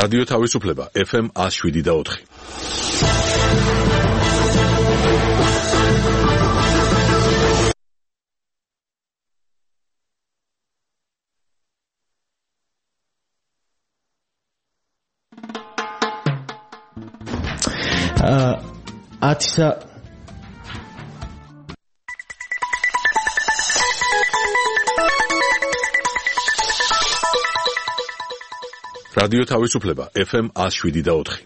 რადიო თავისუფლება FM 107.4. რადიო თავისუფლება FM 107.4.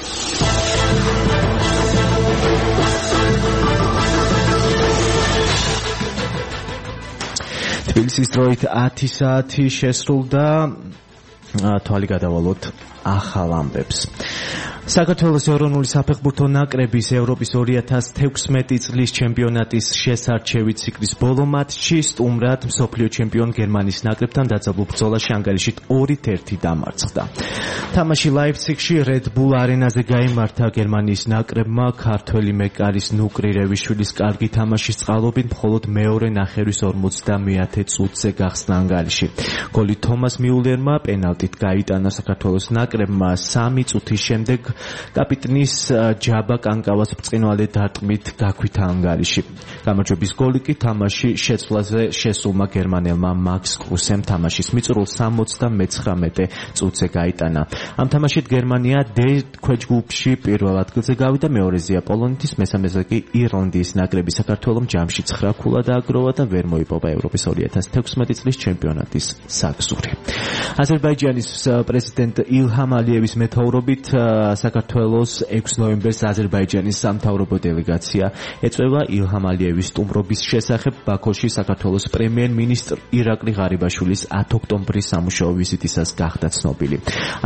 თბილისის დროით 10 საათი შესრულდა. თვალი გადავალოთ ახალ ამბებს. საქართველოს ეროვნული საფეხბურთო ნაკრების ევროპის 2016 წლის ჩემპიონატის შესარჩევი ციკლის ბოლო მატჩში სტუმრად მსოფლიო ჩემპიონ გერმანიის ნაკრებთან დაძაბულ ბრძოლაში ანგარიშში 2-1 დამარცხდა. თამაში ლაიფციგში Red Bull არენაზე გაიმართა გერმანიის ნაკრებმა ქართველი მეკარის ნუკრი რევიშვილის კარგი თამაშის წყალობით მხოლოდ მეორე ნახევრის 50 წუთზე გახსნა ანგარიში. გოლი თომას მიულერმა პენალტით გაიტანა საქართველოს ნაკრებმა 3 წუთის შემდეგ კაპიტნის ჯაბა კანკავას ბრწყინვალე დარტყმით გაქვითა ანგარიში. გამარჯვების გოლი კი თამაში შეცვლაზე შესულმა გერმანელმა მაქს კრუსემ თამაშის მიწურულს 79 წუთზე გაიტანა. ამ თამაშით გერმანია D ქვეჯგუფში პირველ ადგილზე გავიდა, მეორეზეა პოლონეთის, მესამეზე კი ირლანდიის ნაკრები. საქართველოს ჯამში 9 ქულა დააგროვა და ვერ მოიპოვა ევროპის 2016 წლის ჩემპიონატის საგზური. აზერბაიჯანის პრეზიდენტ ilham aliyevis მეთაურობით საქართველოს 6 ნოემბერს აზერბაიჯანის სამთავრობო დელეგაცია ეწვევა ilham aliyevis სტუმრობის შესახებ ბაქოში საქართველოს პრემიერ-მინისტრ ირაკლი ღარიბაშვილის 10 ოქტომბრის სამუშაო ვიზიტისას გახდა ცნობილი.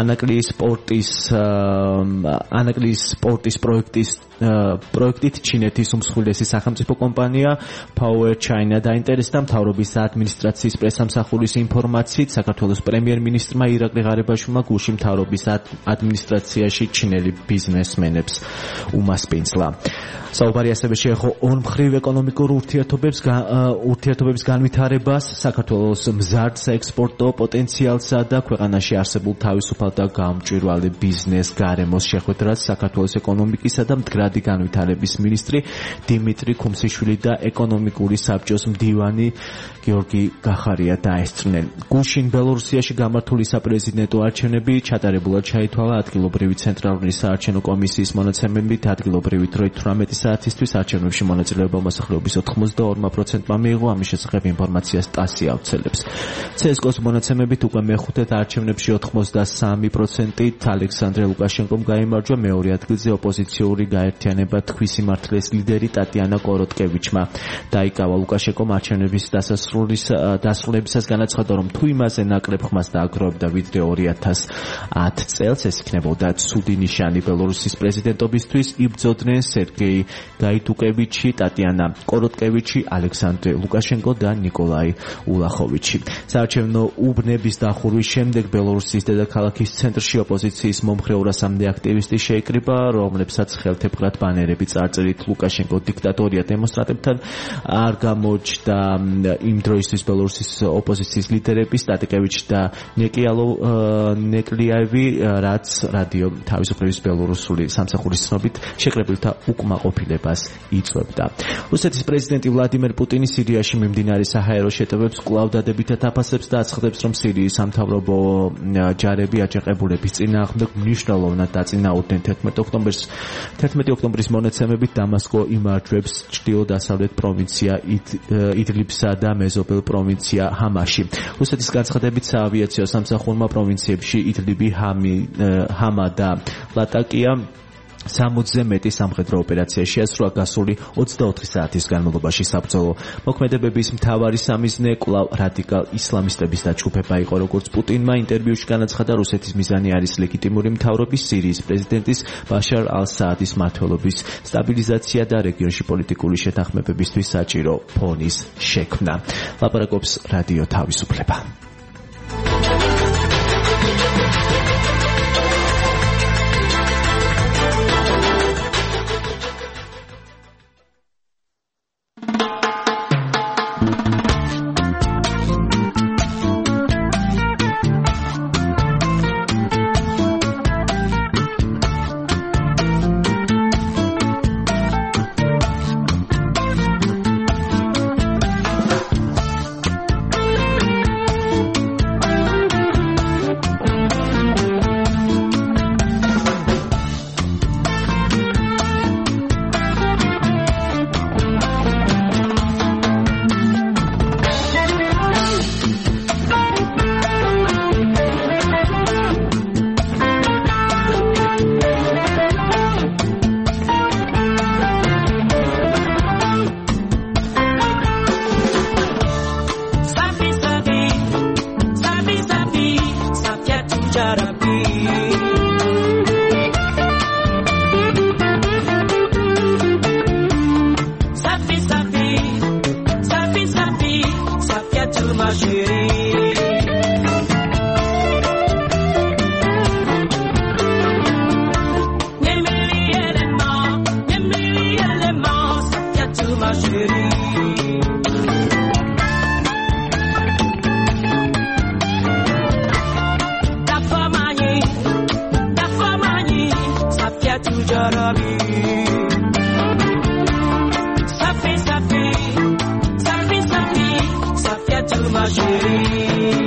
ანაკლიის სპორტის პროექტით ჩინეთის უმსხვილესი სახელმწიფო კომპანია Power China დაინტერესდა. მთავრობის ადმინისტრაციის პრესამსახურის ინფორმაციით საქართველოს პრემიერ-მინისტრმა ირაკლი ღარიბაშვილმა გუშინ მთავრობის ადმინისტრაციაში ჩინელი ბიზნესმენებს უმასპინძლა. საუბარი ასევე შეეხო ორმხრივ ეკონომიკურ ურთიერთობების განვითარებას, საქართველოს მზარდ საექსპორტო პოტენციალსა და ქვეყანაში არსებულ თავისუფალ და გამჭვირვალე ბიზნეს გარემოს შეხვედრას საქართველოს ეკონომიკისა და მდგრადი განვითარების მინისტრი დიმიტრი ქუმსიშვილი და ეკონომიკური საბჭოს მდივანი გიორგი გახარია დაესწრნენ. გუშინ ბელორუსიაში გამართული საპრეზიდენტო არჩევნები ჩატარებულად ჩაითვალა. ადგილობრივი ცენტრალური საარჩევნო კომისიის მონაცემებით ადგილობრივი დროით 18 საათისთვის არჩევნებში მონაწილეობა მოსახლეობის 82%-მა მიიღო. ამის შესახებ ინფორმაციას TASS ავრცელებს. CSGO-ს მონაცემებით უკვე მეხუთედ არჩევნებში 83%-ით ალექსანდრე ლუკაშენკომ გაიმარჯვა. მეორე ადგილზე ოპოზიციური გაერთიანება თქვის სიმართლეს ლიდერი ტატიანა კოროტკევიჩმა დაიკავა. ლუკაშენკომ არჩევნების დასრულებისას განაცხადა, რომ თუ იმაზე ნაკლებ ხმას დააგროვებდა ვიდრე 2010 წელს, ეს იქნებოდა ცუდი ნიშანი ბელორუსის პრეზიდენტობისთვის. იბრძოდნენ სერგეი გაიდუკევიჩი, ტატიანა კოროტკევიჩი, ალექსანდრე ლუკაშენკო და ნიკოლაი ულახოვიჩი. საარჩევნო უბნების დახურვის შემდეგ ბელორუსის დედაქალაქის ცენტრში ოპოზიციის მომხრე 200-მდე აქტივისტი შეიკრიბა, რომლებსაც ხელთებრად ბანერები წარწერით ლუკაშენკო დიქტატორია დემონსტრანტებთან არ გამოჩნდა. იმ დროისთვის ბელორუსის ოპოზიციის ლიდერები სტატიკევიჩი და ნეკლიაევი, რაც რადიო თავისუფლების ბელორუსული სამსახურის ცნობით შეკრებილთა უკმაყოფილებას იწვევდა. რუსეთის პრეზიდენტი ვლადიმერ პუტინი სირიაში მიმდინარე საჰაერო შეტევებს კვლავ დადებითად აფასებს და აცხადებს, რომ სირიის სამთავრობო ჯარები აჯანყებულების წინააღმდეგ მნიშვნელოვნად დაწინაურდნენ. 11 ოქტომბრის მონაცემებით დამასკო იმარჯვებს ჩრდილო-დასავლეთ პროვინცია იდლიბსა და მეზობელ პროვინცია ჰამაში. რუსეთის განცხადებით საავიაციო სამსახურმა პროვინციებში იდლიბი, ჰამა და ლატაკია 60-ზე მეტი სამხედრო ოპერაცია შეასრულა გასული 24 საათის განმავლობაში. საბრძოლო მოქმედებების მთავარი სამიზნე კვლავ რადიკალ ისლამისტების დაჯგუფება იყო. როგორც პუტინმა ინტერვიუში განაცხადა, რუსეთის მიზანი არის ლეგიტიმური მთავრობის, სირიის პრეზიდენტის ბაშარ ალ-საადის მმართველობის სტაბილიზაცია და რეგიონში პოლიტიკური შეთანხმებებისთვის საჭირო ფონის შექმნა. ლაპარაკობს რადიო თავისუფლება. ma chérie. Ma chérie, ta famille, ça fait toujours la vie. Ça fait, ça fait tout ma chérie.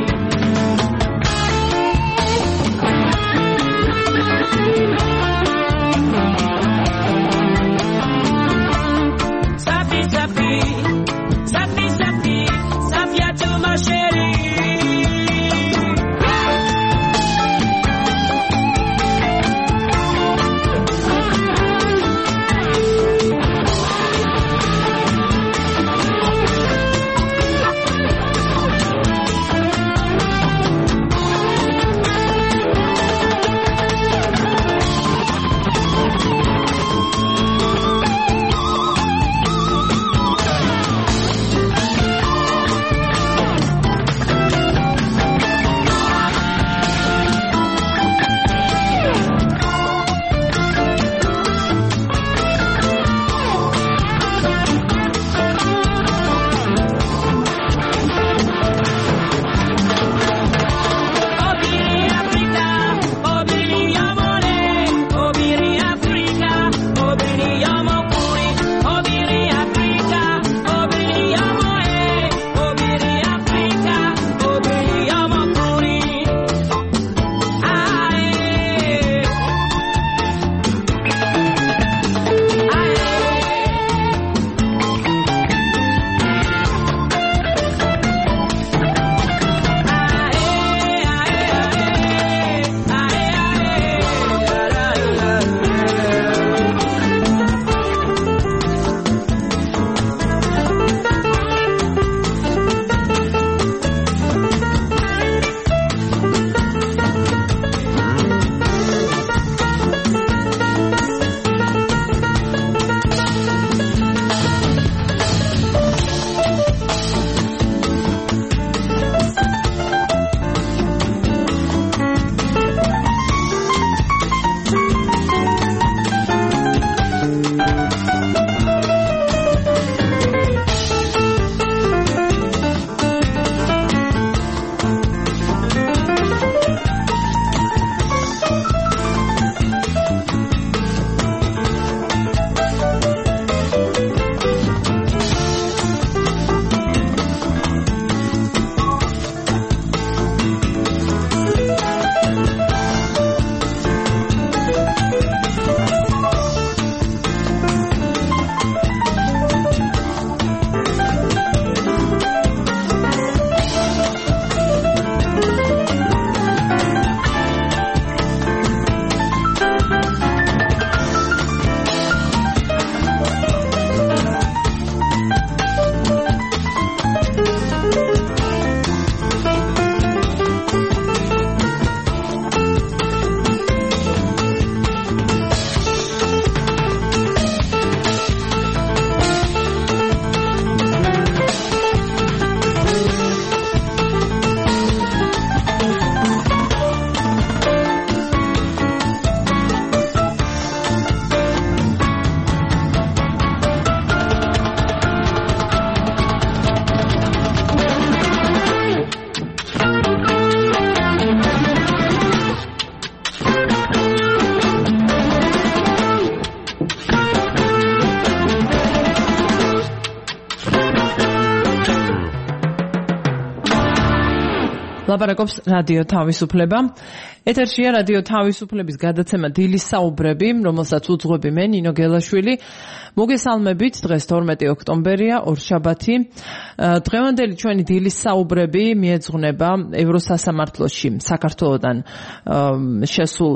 ლაპარაკობს რადიო თავისუფლება. ეთერშია რადიო თავისუფლების გადაცემა დილის საუბრები, რომელსაც უძღვები მე ნინო გელაშვილი. მოგესალმებით, დღეს 12 ოქტომბერია, ორშაბათი. დღევანდელი ჩვენი დილის საუბრები მიეძღვნება ევროსასამართლოში საქართველოდან შესულ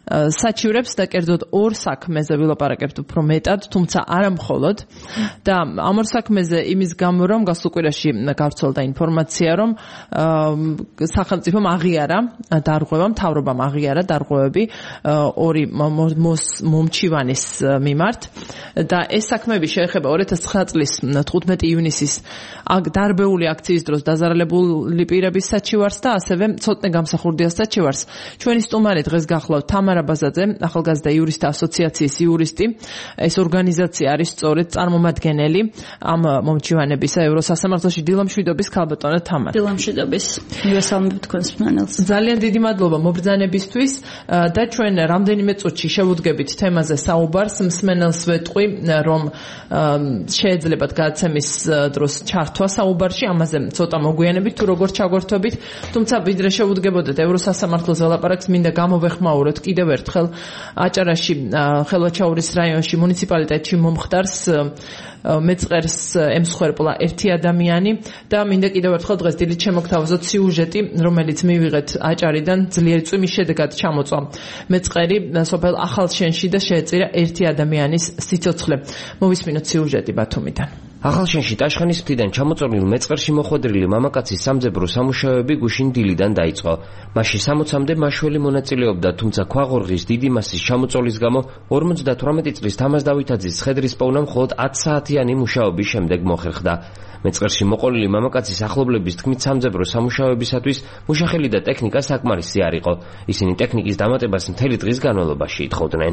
საჩივრებს და კერძოდ ორ საქმეზე ვილაპარაკებთ უფრო მეტად, თუმცა არა მხოლოდ. და ამ ორ საქმეზე იმის გამო რომ გასულ კვირაში გავრცელდა ინფორმაცია, რომ სახელმწიფომ აღიარა დარღვევა, მთავრობამ აღიარა დარღვევები ორი მომჩივანის მიმართ და ეს საქმეები შეეხება 2009 წლის 15 ივნისის დარბეული აქციის დროს დაზარალებული პირების საჩივარს და ასევე ცოტნე გამსახურდია საჩივარს. ჩვენი სტუმარი დღეს გახლავთ თამარა ბაზაძე, ახალგაზრდა იურისტთა ასოციაციის იურისტი. ეს ორგანიზაცია არის სწორედ წარმომადგენელი ამ მომჩივანებისა ევროსასამართლოში. დილამშვიდობის ქალბატონო თამარა. დილამშვიდობის. მივესალმებ თქვენს მსმენელს. ძალიან დიდი მადლობა მობრძანებისთვის და ჩვენ რამდენიმე წუთში შევუდგებით თემაზე საუბარს. მსმენელს ვეტყვი, რომ შეეძლებათ გადაცემის დროს ჩართვა საუბარში, ამაზე ცოტა მოგვიანებით თუ როგორ ჩაგვერთვებით. თუმცა ვიდრე შევუდგებოდეთ ევროსასამართლოს ველაპარაკს, მინდა გამოვეხმაუროთ კიდევ ერთხელ აჭარაში, ხელვაჩაურის რაიონში, მუნიციპალიტეტში მომხდარს მეწყერს ემსხვერპლა ერთი ადამიანი და მინდა კიდევ ერთხელ დღეს დილით შემოგთავაზოთ სიუჟეტი, რომელიც მივიღეთ აჭარიდან ძლიერი წვიმის შედეგად ჩამოწვა მეწყერი სოფელ ახალშენში და შეეწირა ერთი ადამიანის სიცოცხლე. მოვისმინოთ სიუჟეტი ბათუმიდან. ახალშენში ტაშხანის მთიდან ჩამოწოლილ მეწყერში მოხვედრილი მამაკაცის სამძებრო სამუშაოები გუშინ დილიდან დაიწყო. მასში 60-მდე მაშველი მონაწილეობდა, თუმცა ქვაღორღის დიდი მასის ჩამოწოლის გამო 58 წლის თამაზ დავითაძის ცხედრის პოვნა მხოლოდ 10 საათიანი მუშაობის შემდეგ მოხერხდა. მეწყერში მოყოლილი მამაკაცის ახლობლების თქმით სამძებრო სამუშაოებისათვის მუშახელი და ტექნიკა საკმარისი არ იყო. ისინი ტექნიკის დამატებას მთელი დღის განმავლობაში ითხოვდნენ.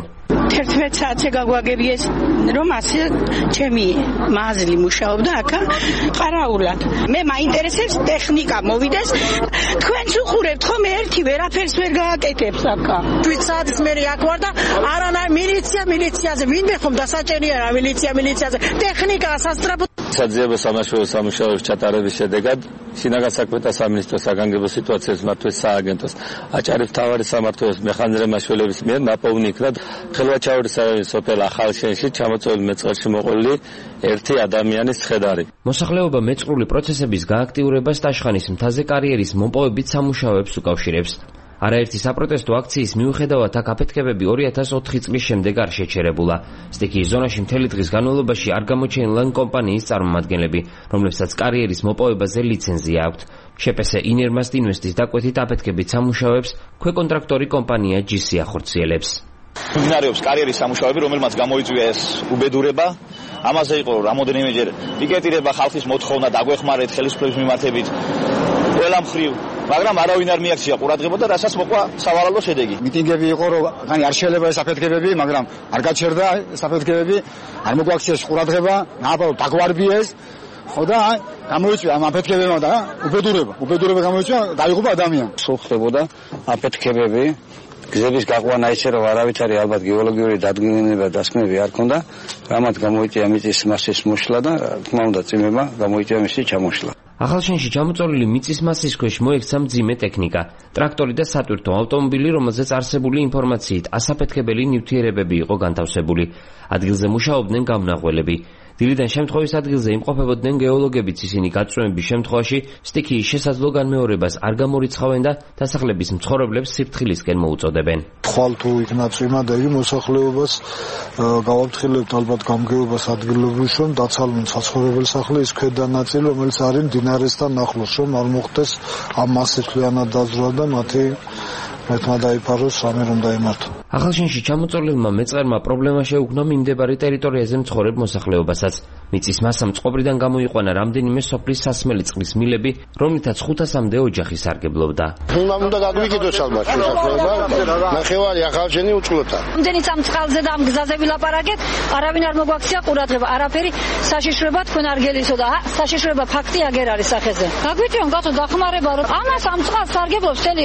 11 საათზე გაგვაგერიეს, რომ ასე ჩემი მაზლი მუშაობდა აქა ყარაულად. მე მაინტერესებს ტექნიკა მოვიდეს. თქვენც უყურებთ ხომ ერთი ვერაფერს ვერ გააკეთებს აქა. 7 საათის მერე აქ ვარ და არანაირ მილიციაზე ვინმე ხომ დასაჭერია რა მილიციაზე ტექნიკა სასწრაფო საძიებო სამაშველო სამუშაოების ჩატარების შედეგად შინაგან საქმეთა სამინისტროს საგანგებო სიტუაციების მართვლის სააგენტოს აჭარის მთავარი სამმართველოს მეხანიზმური მაშველების მიერ ნაპოვნი იქნა ხელვაჩაურის რაიონის სოფელ ახალშენში ჩამოწოლილ მეწყერში მოყოლილი ერთი ადამიანის ცხედარი. მოსახლეობა მეწყრული პროცესების გააქტიურებას ტაშხანის მთაზე კარიერის მომპოვებით სამუშაოებს უკავშირებს. არაერთი საპროტესტო აქციის მიუხედავად აქ აფეთქებები 2004 წლის შემდეგ არ შეჩერებულა. სტიქიის ზონაში მთელი დღის განმავლობაში არ გამოჩენილან კომპანიის წარმომადგენლები, რომლებსაც კარიერის მოპოვებაზე ლიცენზია აქვთ. შპს ინერმასტ ინვესტის დაკვეთით აფეთქებით სამუშაოებს ქვეკონტრაქტორი კომპანია GC ახორციელებს. მიმდინარეობს კარიერის სამუშაოები, რომელმაც გამოიწვია ეს უბედურება. ამაზე იყო რამოდენიმეჯერ პიკეტირება, ხალხის მოთხოვნა დაგვეხმარეთ ხელისუფლების მიმართებით ყველა მხრივ, მაგრამ არავინ არ მიაქცია ყურადღება და რასაც მოყვა სავალალო შედეგი. მიტინგები იყო, რომ არ შეიძლება ეს აფეთქებები, მაგრამ არ გაჩერდა ეს აფეთქებები, არ მოგვაქციეს ყურადღება, ნაბალო დაგვარბიეს. ხო და გამოიწვია ამ აფეთქებებმა და უბედურება გამოიწვია, დაიღუპა ადამიანი. სულ ხდებოდა აფეთქებები. გზების გაყვანა ისე რომ არავითარი ალბათ გეოლოგიური დადგენილება დასკვნები არ ქონდა, რამაც გამოიწვია მიწის მასის მოშლა და თქმა უნდა წვიმება გამოიწვია მისი ჩამოშლა. ახალშენში ჩამოწოლილი მიწის მასის ქვეშ მოექცა მძიმე ტექნიკა, ტრაქტორი და სატვირთო ავტომობილი, რომელზეც არსებული ინფორმაციით ასაფეთქებელი ნივთიერებები იყო განთავსებული. ადგილზე მუშაობდნენ გამნაღველები. დილიდან შემთხვევის ადგილზე იმყოფებოდნენ გეოლოგებიც, ისინი გაწვევების შემთხვევაში სტიქიის შესაძლო განმეორებას არ გამორიცხავენ და დასახლების მცხოვრებლებს სიფრთხილისკენ მოუწოდებენ. ხვალ თუ იქნა წვიმა და იგი მოსახლეობას გავაფრთხილებთ ალბათ გამგეობას ადგილობრივ, რომ დაცალონ საცხოვრებელ სახლი ის ქვედა ნაწილი, რომელიც არის მდინარესთან ახლოს, რომ არ მოხდეს ამ მასითლიანად დაძრა და მათი ერთმა დაიფაროს, რამე რომ დაემართო. ახალშენში ჩამოწოლილმა მეწყერმა პრობლემა შეუქმნა მიმდებარე ტერიტორიაზე მცხოვრებ მოსახლეობასაც. მიწის მასამ წყობრიდან გამოიყვანა რამდენიმე სოფლის სასმელი წყლის მილები, რომლითაც 500-მდე ოჯახი სარგებლობდა. უნდა გაგვიკიდოს ალბათ მოსახლეობა. ნახევარი ახალშენი უწყლოთა. რამდენი წამ წყალზე და ამ გზაზე ვილაპარაკეთ, არავინ არ მოგვაქცია ყურადღება, არაფერი საშიშრება თქვენ არ გელისო და საშიშრება ფაქტი აგერ არის სახეზე. გაგვიწევენ კაცო დახმარება, რომ ამას ამ წყალს სარგებლობს მთელი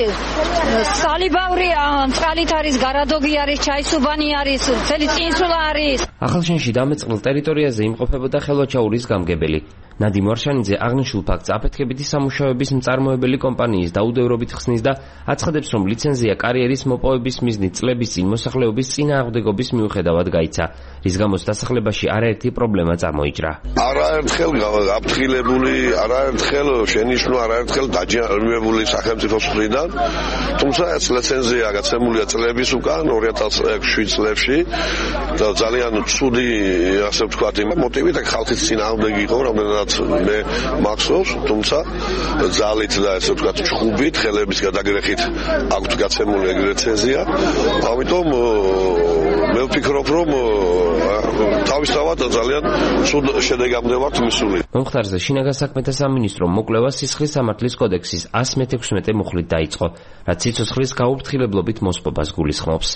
სალიბავრი, წყალით არის გარადოგი არის, ჩაისუბანი არის, მთელი წინსულა არის. ახალშენში დამეწყრილ ტერიტორიაზე იმყოფებოდა ხელვაჩაურის გამგებელი. ნადიმ ვარშანიძე აღნიშნულ ფაქტს აფეთქებითი სამუშაოების მწარმოებელი კომპანიის დაუდევრობით ხსნის და აცხადებს, რომ ლიცენზია კარიერის მოპოვების მიზნით წლების წინ მოსახლეობის წინააღმდეგობის მიუხედავად გაიცა, რის გამოც დასახლებაში არაერთი პრობლემა წარმოიჭრა. არაერთხელ აფრთხილებული, არაერთხელ შენიშვნა, არაერთხელ დაჯერებული სახელმწიფოს მხრიდან, თუმცა ეს ლიცენზია გაცემულია წლების უკან 2007 წლებში და ძალიან ცუდი, ასე ვთქვათ, მოტივით აქ ხალხის წინააღმდეგი იყო, რომელსაც მე მახსოვს, თუმცა ძალით და ასე ვთქვათ, ჩხუბით, ხელების გადაგრეხით აქვთ გაცემული ეგ ლიცენზია. ამიტომ მე ვფიქრობ, რომ თავისთავად ძალიან ცუდ შედეგამდე ვართ მისული. მომხდარზე შინაგან საქმეთა სამინისტრომ მოკვლევა სისხლის სამართლის კოდექსის 116 მუხლით დაიწყო, რაც სიცოცხლის გაუფრთხილებლობით მოსპობას გულისხმობს.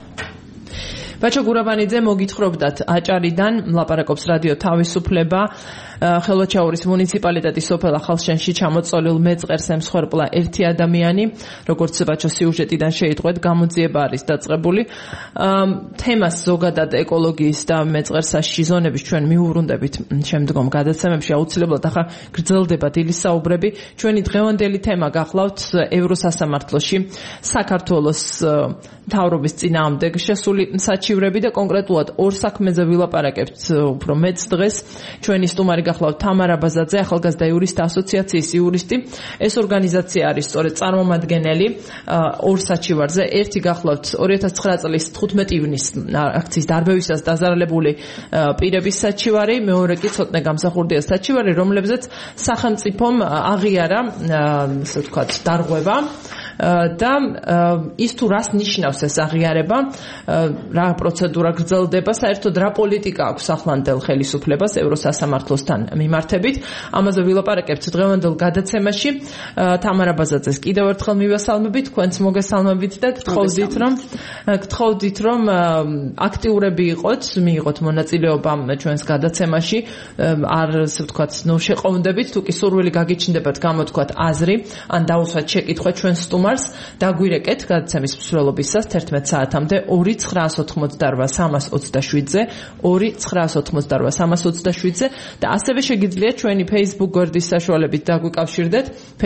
ბაჩო გურაბანიძე მოგითხრობდათ აჭარიდან ლაპარაკობს რადიო თავისუფლება. ხელვაჩაურის მუნიციპალიტეტის სოფელ ახალშენში ჩამოწოლილ მეწყერს ემსხვერპლა ერთი ადამიანი, როგორც ბაჩო სიუჟეტიდან შეიტყვეთ, გამოძიება არის დაწყებული. თემას ზოგადად ეკოლოგიის და მეწყერსაში ზონების ჩვენ მიუვრუნდებით შემდგომ გადაცემებში, აუცილებლად ახლა გრძელდება დილის საუბრები. ჩვენი დღევანდელი თემა გახლავთ ევროსასამართლოში საქართველოს მთავრობის წინააღმდეგ შესული საჩივრები და კონკრეტულად ორ საქმეზე ვილაპარაკებთ უფრო მეც დღეს. ჩვენი სტუმარი გახლავთ თამარა ბაზაძე, ახალგაზრდა იურისტთა ასოციაციის იურისტი. ეს ორგანიზაცია არის სწორედ წარმომადგენელი ორ საჩივარზე. ერთი გახლავთ 2009 წლის 15 ივნისს აქციის დარბევისას დაზარალებული პირების საჩივარი, მეორე კი ცოტნე გამსახურდია საჩივარი, რომლებზეც სახელმწიფომ აღიარა, ასე ვთქვათ, დარღვევა. და ის თუ რას ნიშნავს ეს აღიარება, რა პროცედურა გრძელდება, საერთოდ რა პოლიტიკა აქვს ახლანდელ ხელისუფლებას ევროსასამართლოსთან მიმართებით. ამაზე ვილაპარაკებთ დღევანდელ გადაცემაში. თამარა ბაზაძეს კიდევ ერთხელ მივესალმებით, თქვენც მოგესალმებით და გთხოვდით, რომ აქტიურები იყოთ, მიიღოთ მონაწილეობა ჩვენს გადაცემაში. არ ასე ვთქვათ, შეყოვდებით, თუ კი სურვილი გაგიჩნდებათ გამოთქვათ აზრი, ან დაუსვათ შეკითხვა ჩვენ სტუმარს. დაგვირეკეთ გადაცემის მსვლელობისას 11 საათამდე 2988327-ზე 2988327-ზე და ასევე შეგიძლიათ ჩვენი Facebook გვერდის საშუალებით დაგვიკავშირდეთ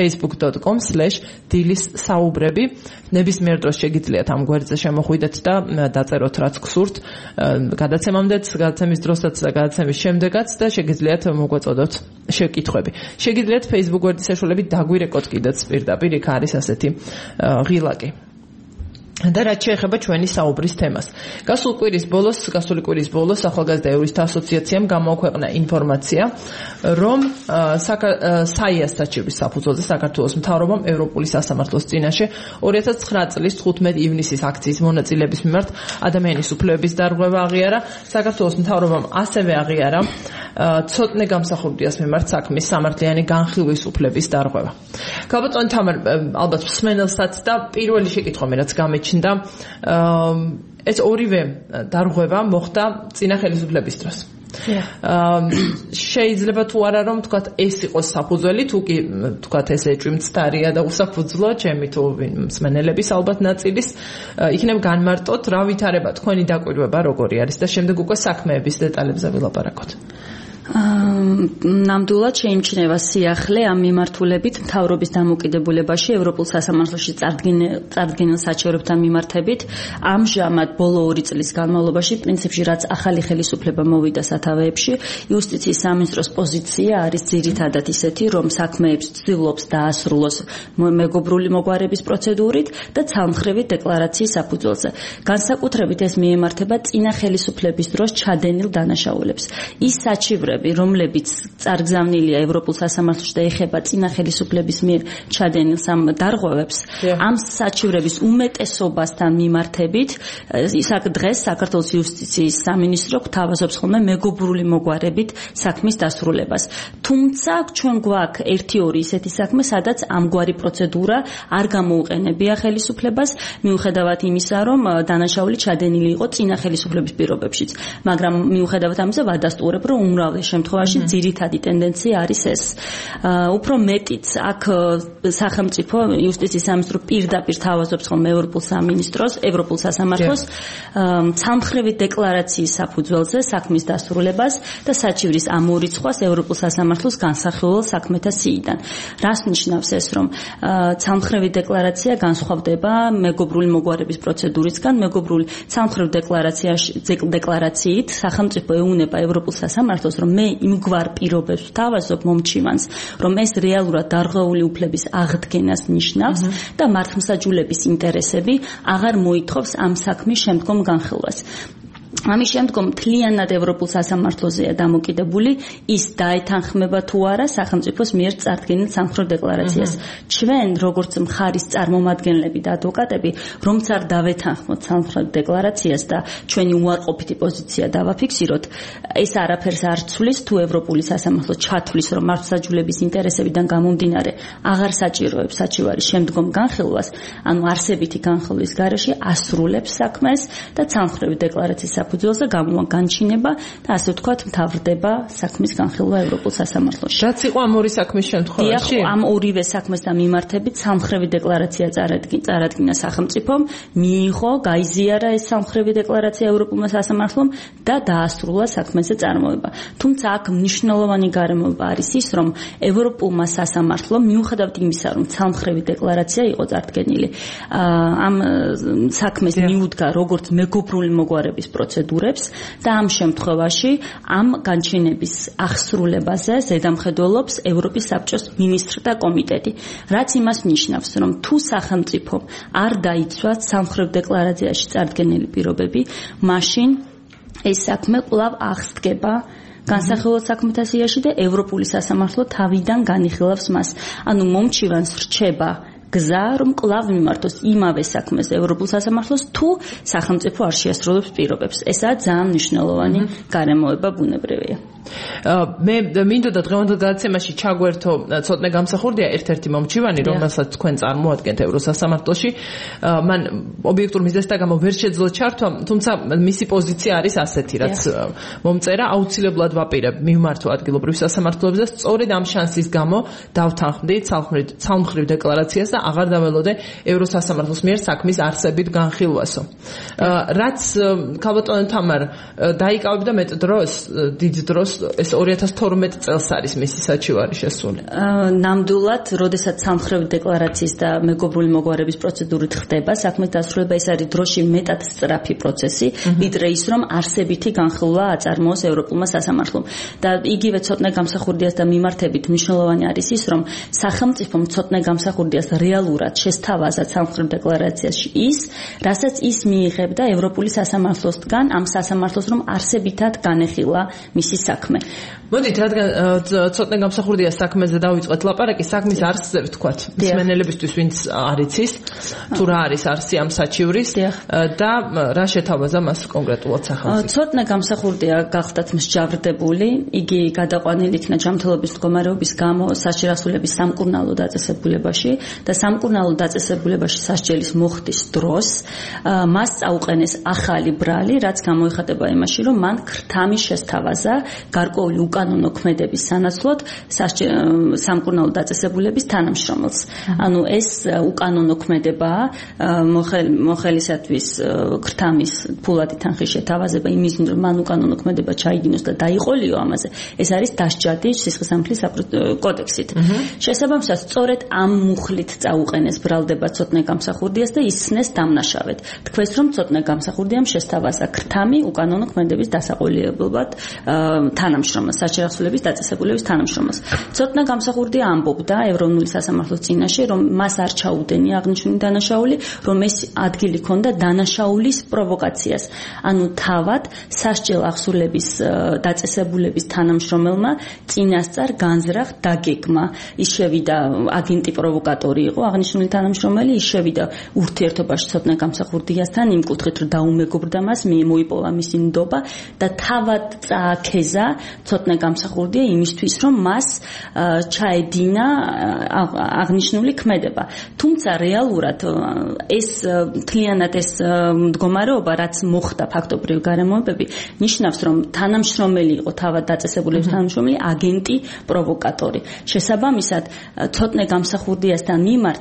facebook.com/დილისსაუბრები. ნებისმიერ დროს შეგიძლიათ ამ გვერდზე შემოხვიდეთ და დაწეროთ რაც გსურთ გადაცემამდეც, გადაცემის დროსაც და გადაცემის შემდეგაც და შეგიძლიათ მოგვაწოდოთ შეკითხვები. შეგიძლიათ Facebook გვერდის საშუალებით დაგვირეკოთ კიდეც პირდაპირ, იქ არის ასეთი ღილაკი. და რაც შეეხება ჩვენი საუბრის თემას. გასული კვირის ბოლოს ახალგაზრდა იურისტთა ასოციაციამ გამოაქვეყნა ინფორმაცია, რომ საიას საჩივრის საფუძველზე საქართველოს მთავრობამ ევროპული სასამართლოს წინაშე 2009 წლის 15 ივნისის აქციის მონაწილეების მიმართ ადამიანის უფლებების დარღვევა აღიარა. საქართველოს მთავრობამ ასევე აღიარა ცოტნე გამსახურდიას მიმართ საქმის სამართლიანი განხილვის უფლების დარღვევა. გალბატონი თამარ, ალბათ მსმენელსაც და პირველი შეკითხვა მე რაც გამეჩნდა, ეს ორივე დარღვევა მოხდა წინა ხელისუფლების დროს. შეიძლება თუ არა რომ თქვათ ეს იყოს საფუძველი, თუ კი თქვათ ეს ეჭვმცდარია და უსაფუძვლო, ჩემი თუ მსმენელების ალბათ ნაწილის, იქნებ განმარტოთ რა ვითარება თქვენი დაკვირვება როგორი არის და შემდეგ უკვე საქმეების დეტალებზე ვილაპარაკოთ. ნამდვილად შეიმჩნევა სიახლე ამ მიმართულებით მთავრობის დამოკიდებულებაში ევროპულ სასამართლოში წარდგენილ საჩივრებთან მიმართებით. ამჟამად ბოლო 2 წლის განმავლობაში პრინციპში რაც ახალი ხელისუფლება მოვიდა სათავეებში, იუსტიციის სამინისტროს პოზიცია არის ძირითადად ისეთი, რომ საქმეებს ცდილობს დაასრულოს მეგობრული მოგვარების პროცედურით და ცალმხრივი დეკლარაციის საფუძველზე. განსაკუთრებით ეს მიემართება წინა ხელისუფლების დროს ჩადენილ დანაშაულებს. ის საჩივრები, რომლებიც წარგზავნილია ევროპულ სასამართლოში და ეხება წინა ხელისუფლების მიერ ჩადენილ დარღვევებს, ამ საჩივრების უმეტესობასთან მიმართებით დღეს საქართველოს იუსტიციის სამინისტრო გვთავაზობს ხოლმე მეგობრული მოგვარებით საქმის დასრულებას. თუმცა ჩვენ გვაქვს 1-2 ისეთი საქმე, სადაც ამგვარი პროცედურა არ გამოუყენებია ხელისუფლებას, მიუხედავად იმისა, რომ დანაშაული ჩადენილი იყო წინა ხელისუფლების პირობებშიც. მაგრამ მიუხედავად ამისა ვადასტურებ, რომ უმრავლეს ყოველგვარი შემთხვევაში ძირითადი ტენდენცია არის ეს. უფრო მეტიც აქ სახელმწიფო იუსტიციის სამინისტრო პირდაპირ თავაზობს ხოლმე ევროპულ სამინისტროს, ევროპულ სასამართლოს სამხრევი დეკლარაციის საფუძველზე საქმის დასრულებას და საჩივრის ამ ორი ცხვას ევროპულ სასამართლოს განსახილველ საქმეთა სიიდან. რას ნიშნავს ეს, რომ სამხრევი დეკლარაცია განსხვავდება მეგობრული მოგვარების პროცედურისგან, მეგობრული სამხრევ დეკლარაციით სახელმწიფო ეუნება ევროპულ სასამართლოს, რომ მე იმგვარ პირობებს ვთავაზობ მომჩივანს, რომ ეს რეალურად დარღვეული უფლების აღდგენას ნიშნავს და მართლმსაჯულების ინტერესები აღარ მოითხოვს ამ საქმის შემდგომ განხილვას. ამის შემდგომ მთლიანად ევროპულ სასამართლოზეა დამოკიდებული ის დაეთანხმება თუ არა სახელმწიფოს მიერ წარდგენილ სამხრევ დეკლარაციას. ჩვენ როგორც მხარის წარმომადგენლები და ადვოკატები, რომც არ დავეთანხმოთ სამხრევ დეკლარაციას და ჩვენი უარყოფითი პოზიცია დავაფიქსიროთ, ეს არაფერს არ ცვლის თუ ევროპული სასამართლო ჩათვლის, რომ მართლმსაჯულების ინტერესებიდან გამომდინარე აღარ საჭიროებს საჩივარის შემდგომ განხილვას, ანუ არსებითი განხილვის გარეშე ასრულებს საქმეს და სამხრევი დეკლარაციის საფუძველზე გამოგანჩინება და ასე ვთქვათ მთავრდება საქმის განხილვა ევროპულ სასამართლოში. რაც იყო ამ ორი საქმის შემთხვევაში? ამ ორივე საქმესთან მიმართებით სამხრევი დეკლარაცია წარადგინა სახელმწიფომ, მიიღო, გაიზიარა ეს სამხრევი დეკლარაცია ევროპულმა სასამართლომ და დაასრულა საქმეზე წარმოება. თუმცა აქ მნიშვნელოვანი გარემოება არის ის, რომ ევროპულმა სასამართლომ მიუხედავად იმისა, რომ სამხრევი დეკლარაცია იყო წარდგენილი, ამ საქმეს მიუდგა როგორც მეგობრული მოგვარების პროცედურებს და ამ შემთხვევაში ამ განჩინების აღსრულებაზე ზედამხედველობს ევროპის საბჭოს მინისტრთა კომიტეტი. რაც იმას ნიშნავს, რომ თუ სახელმწიფო არ დაიცვა სამხრევ დეკლარაციაში წარდგენილი პირობები, მაშინ ეს საქმე კვლავ აღსდგება განსახილველ საქმეთა სიაში და ევროპული სასამართლო თავიდან განიხილავს მას. ანუ მომჩივანს რჩება გზა, რომ კვლავ მიმართოს იმავე საქმეს ევროპულ სასამართლოს, თუ სახელმწიფო არ შეასრულებს პირობებს. ესაა ძალიან მნიშვნელოვანი გარემოება, ბუნებრივია. მე მინდოდა დღევანდელ გადაცემაში ჩაგვერთო ცოტნე გამსახურდია ერთ-ერთი მომჩივანი, რომელსაც თქვენ წარმოადგენთ ევროსასამართლოში. მან ობიექტურ მიზეზთა გამო ვერ შეძლო ჩართვა, თუმცა მისი პოზიცია არის ასეთი, რაც მომწერა, აუცილებლად ვაპირებ მიმართო ადგილობრივ სასამართლოებს და სწორედ ამ შანსის გამო დავთანხმდი ცალმხრივ დეკლარაციას და აღარ დაველოდე ევროსასამართლოს მიერ საქმის არსებით განხილვასო. რაც ქალბატონო თამარ დაიკავებდა მეტ დროს, დიდ დროს ეს 2012 წელს არის მისი საჩივარი შესული. ნამდვილად, როდესაც სამხრევი დეკლარაციის და მეგობრული მოგვარების პროცედურით ხდება საქმის დასრულება, ეს არის დროში მეტად სწრაფი პროცესი, ვიდრე ის, რომ არსებითი განხილვა აწარმოოს ევროპულმა სასამართლომ. და იგივე ცოტნე გამსახურდიას და მიმართებით მნიშვნელოვანი არის ის, რომ სახელმწიფომ ცოტნე გამსახურდიას რეალურად შესთავაზა სამხრევ დეკლარაციაში ის, რასაც ის მიიღებდა ევროპული სასამართლოსგან, ამ სასამართლოს რომ არსებითად განეხილა მისი საქმე. მოდით, რადგან ცოტნე გამსახურდია საქმეზე დავიწყეთ ლაპარაკი, საქმის არსზე ვთქვათ, მსმენელებისთვის, ვინც არ იცის, თუ რა არის არსი ამ საჩივრის და რა შეთავაზა მას კონკრეტულად სახელმწიფო. ცოტნე გამსახურდია გახდათ მსჯავრდებული, იგი გადაყვანილი იქნა ჯანმრთელობის მდგომარეობის გამო საჭირასულების სამკურნალო დაწესებულებაში და სამკურნალო დაწესებულებაში სასჯელის მოხდის დროს მას წაუყენეს ახალი ბრალი, რაც გამოიხატება იმაში, რომ მან ქრთამი შესთავაზა გარკვეული უკანონო ქმედების სანაცვლოდ სამკურნალო დაწესებულების თანამშრომელს. ანუ ეს უკანონო ქმედებაა მოხელისათვის ქრთამის ფულადი თანხის შეთავაზება იმის რომ მან უკანონო ქმედება ჩაიგინოს და დაიყოლიო ამაზე. ეს არის დასჯადი სისხლისამართლის კოდექსით. შესაბამისად, სწორედ ამ მუხლით წაუყენეს ბრალდება ცოტნე გამსახურდიას და ისცნეს დამნაშავედ. თქვეს რომ ცოტნე გამსახურდიამ შესთავაზა ქრთამი უკანონო ქმედების დასაყოლიებლად თანამშრომელს, საჭირასულების დაწესებულების თანამშრომელს. ცოტნე გამსახურდია ამბობდა ევროპული სასამართლოს წინაშე, რომ მას არ ჩაუდენია აღნიშნული დანაშაული, რომ ეს ადგილი ჰქონდა დანაშაულის პროვოკაციას. ანუ თავად სასჯელ აღსრულების დაწესებულების თანამშრომელმა წინასწარ განზრახ დაგეგმა. ის შევიდა აგენტი პროვოკატორი იყო აღნიშნული თანამშრომელი, ის შევიდა ურთიერთობაში ცოტნე გამსახურდიასთან იმ კუთხით, რომ დაუმეგობრდა მას, მოიპოვა მისი ნდობა და თავად წააქეზა ცოტნე გამსახურდია იმისთვის, რომ მას ჩაედინა აღნიშნული ქმედება. თუმცა რეალურად ეს მთლიანად ეს მდგომარეობა, რაც მოხდა ფაქტობრივი გარემოებები, ნიშნავს, რომ თანამშრომელი იყო თავად დაწესებულების თანამშრომელი, აგენტი, პროვოკატორი. შესაბამისად, ცოტნე გამსახურდიასთან მიმართ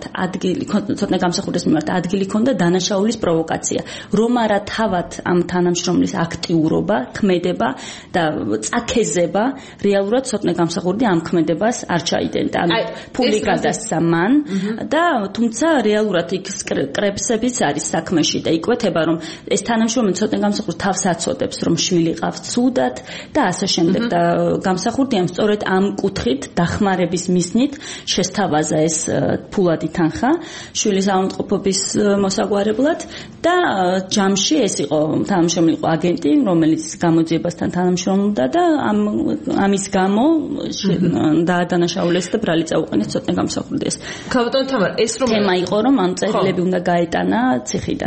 ადგილი ქონდა დანაშაულის პროვოკაცია. რომ არა თავად ამ თანამშრომლის აქტიურობა, ქმედება და წაქეზება, რეალურად ცოტნე გამსახურდია ამ ქმედებას არ ჩაიდენდა. ანუ ფული გადასცა მან და თუმცა რეალურად იქ კრებსებიც არის საქმეში და იკვეთება, რომ ეს თანამშრომელი ცოტნე გამსახურდს თავს აცოდებს, რომ შვილი ყავს ცუდად და ასე შემდეგ და გამსახურდიამ სწორედ ამ კუთხით დახმარების მიზნით შესთავაზა ეს ფულადი თანხა შვილის ავადმყოფობის მოსაგვარებლად და ჯამში ეს იყო თანამშრომელი იყო აგენტი, რომელიც გამოძიებასთან თანამშრომლობდა და ამის გამო დაადანაშაულეს და ბრალი წაუყენეს ცოტნე გამსახურდიას. ქალბატონო თამარ, ეს რომ თემა იყო, რომ ამ წერილები უნდა გაეტანა ციხიდან.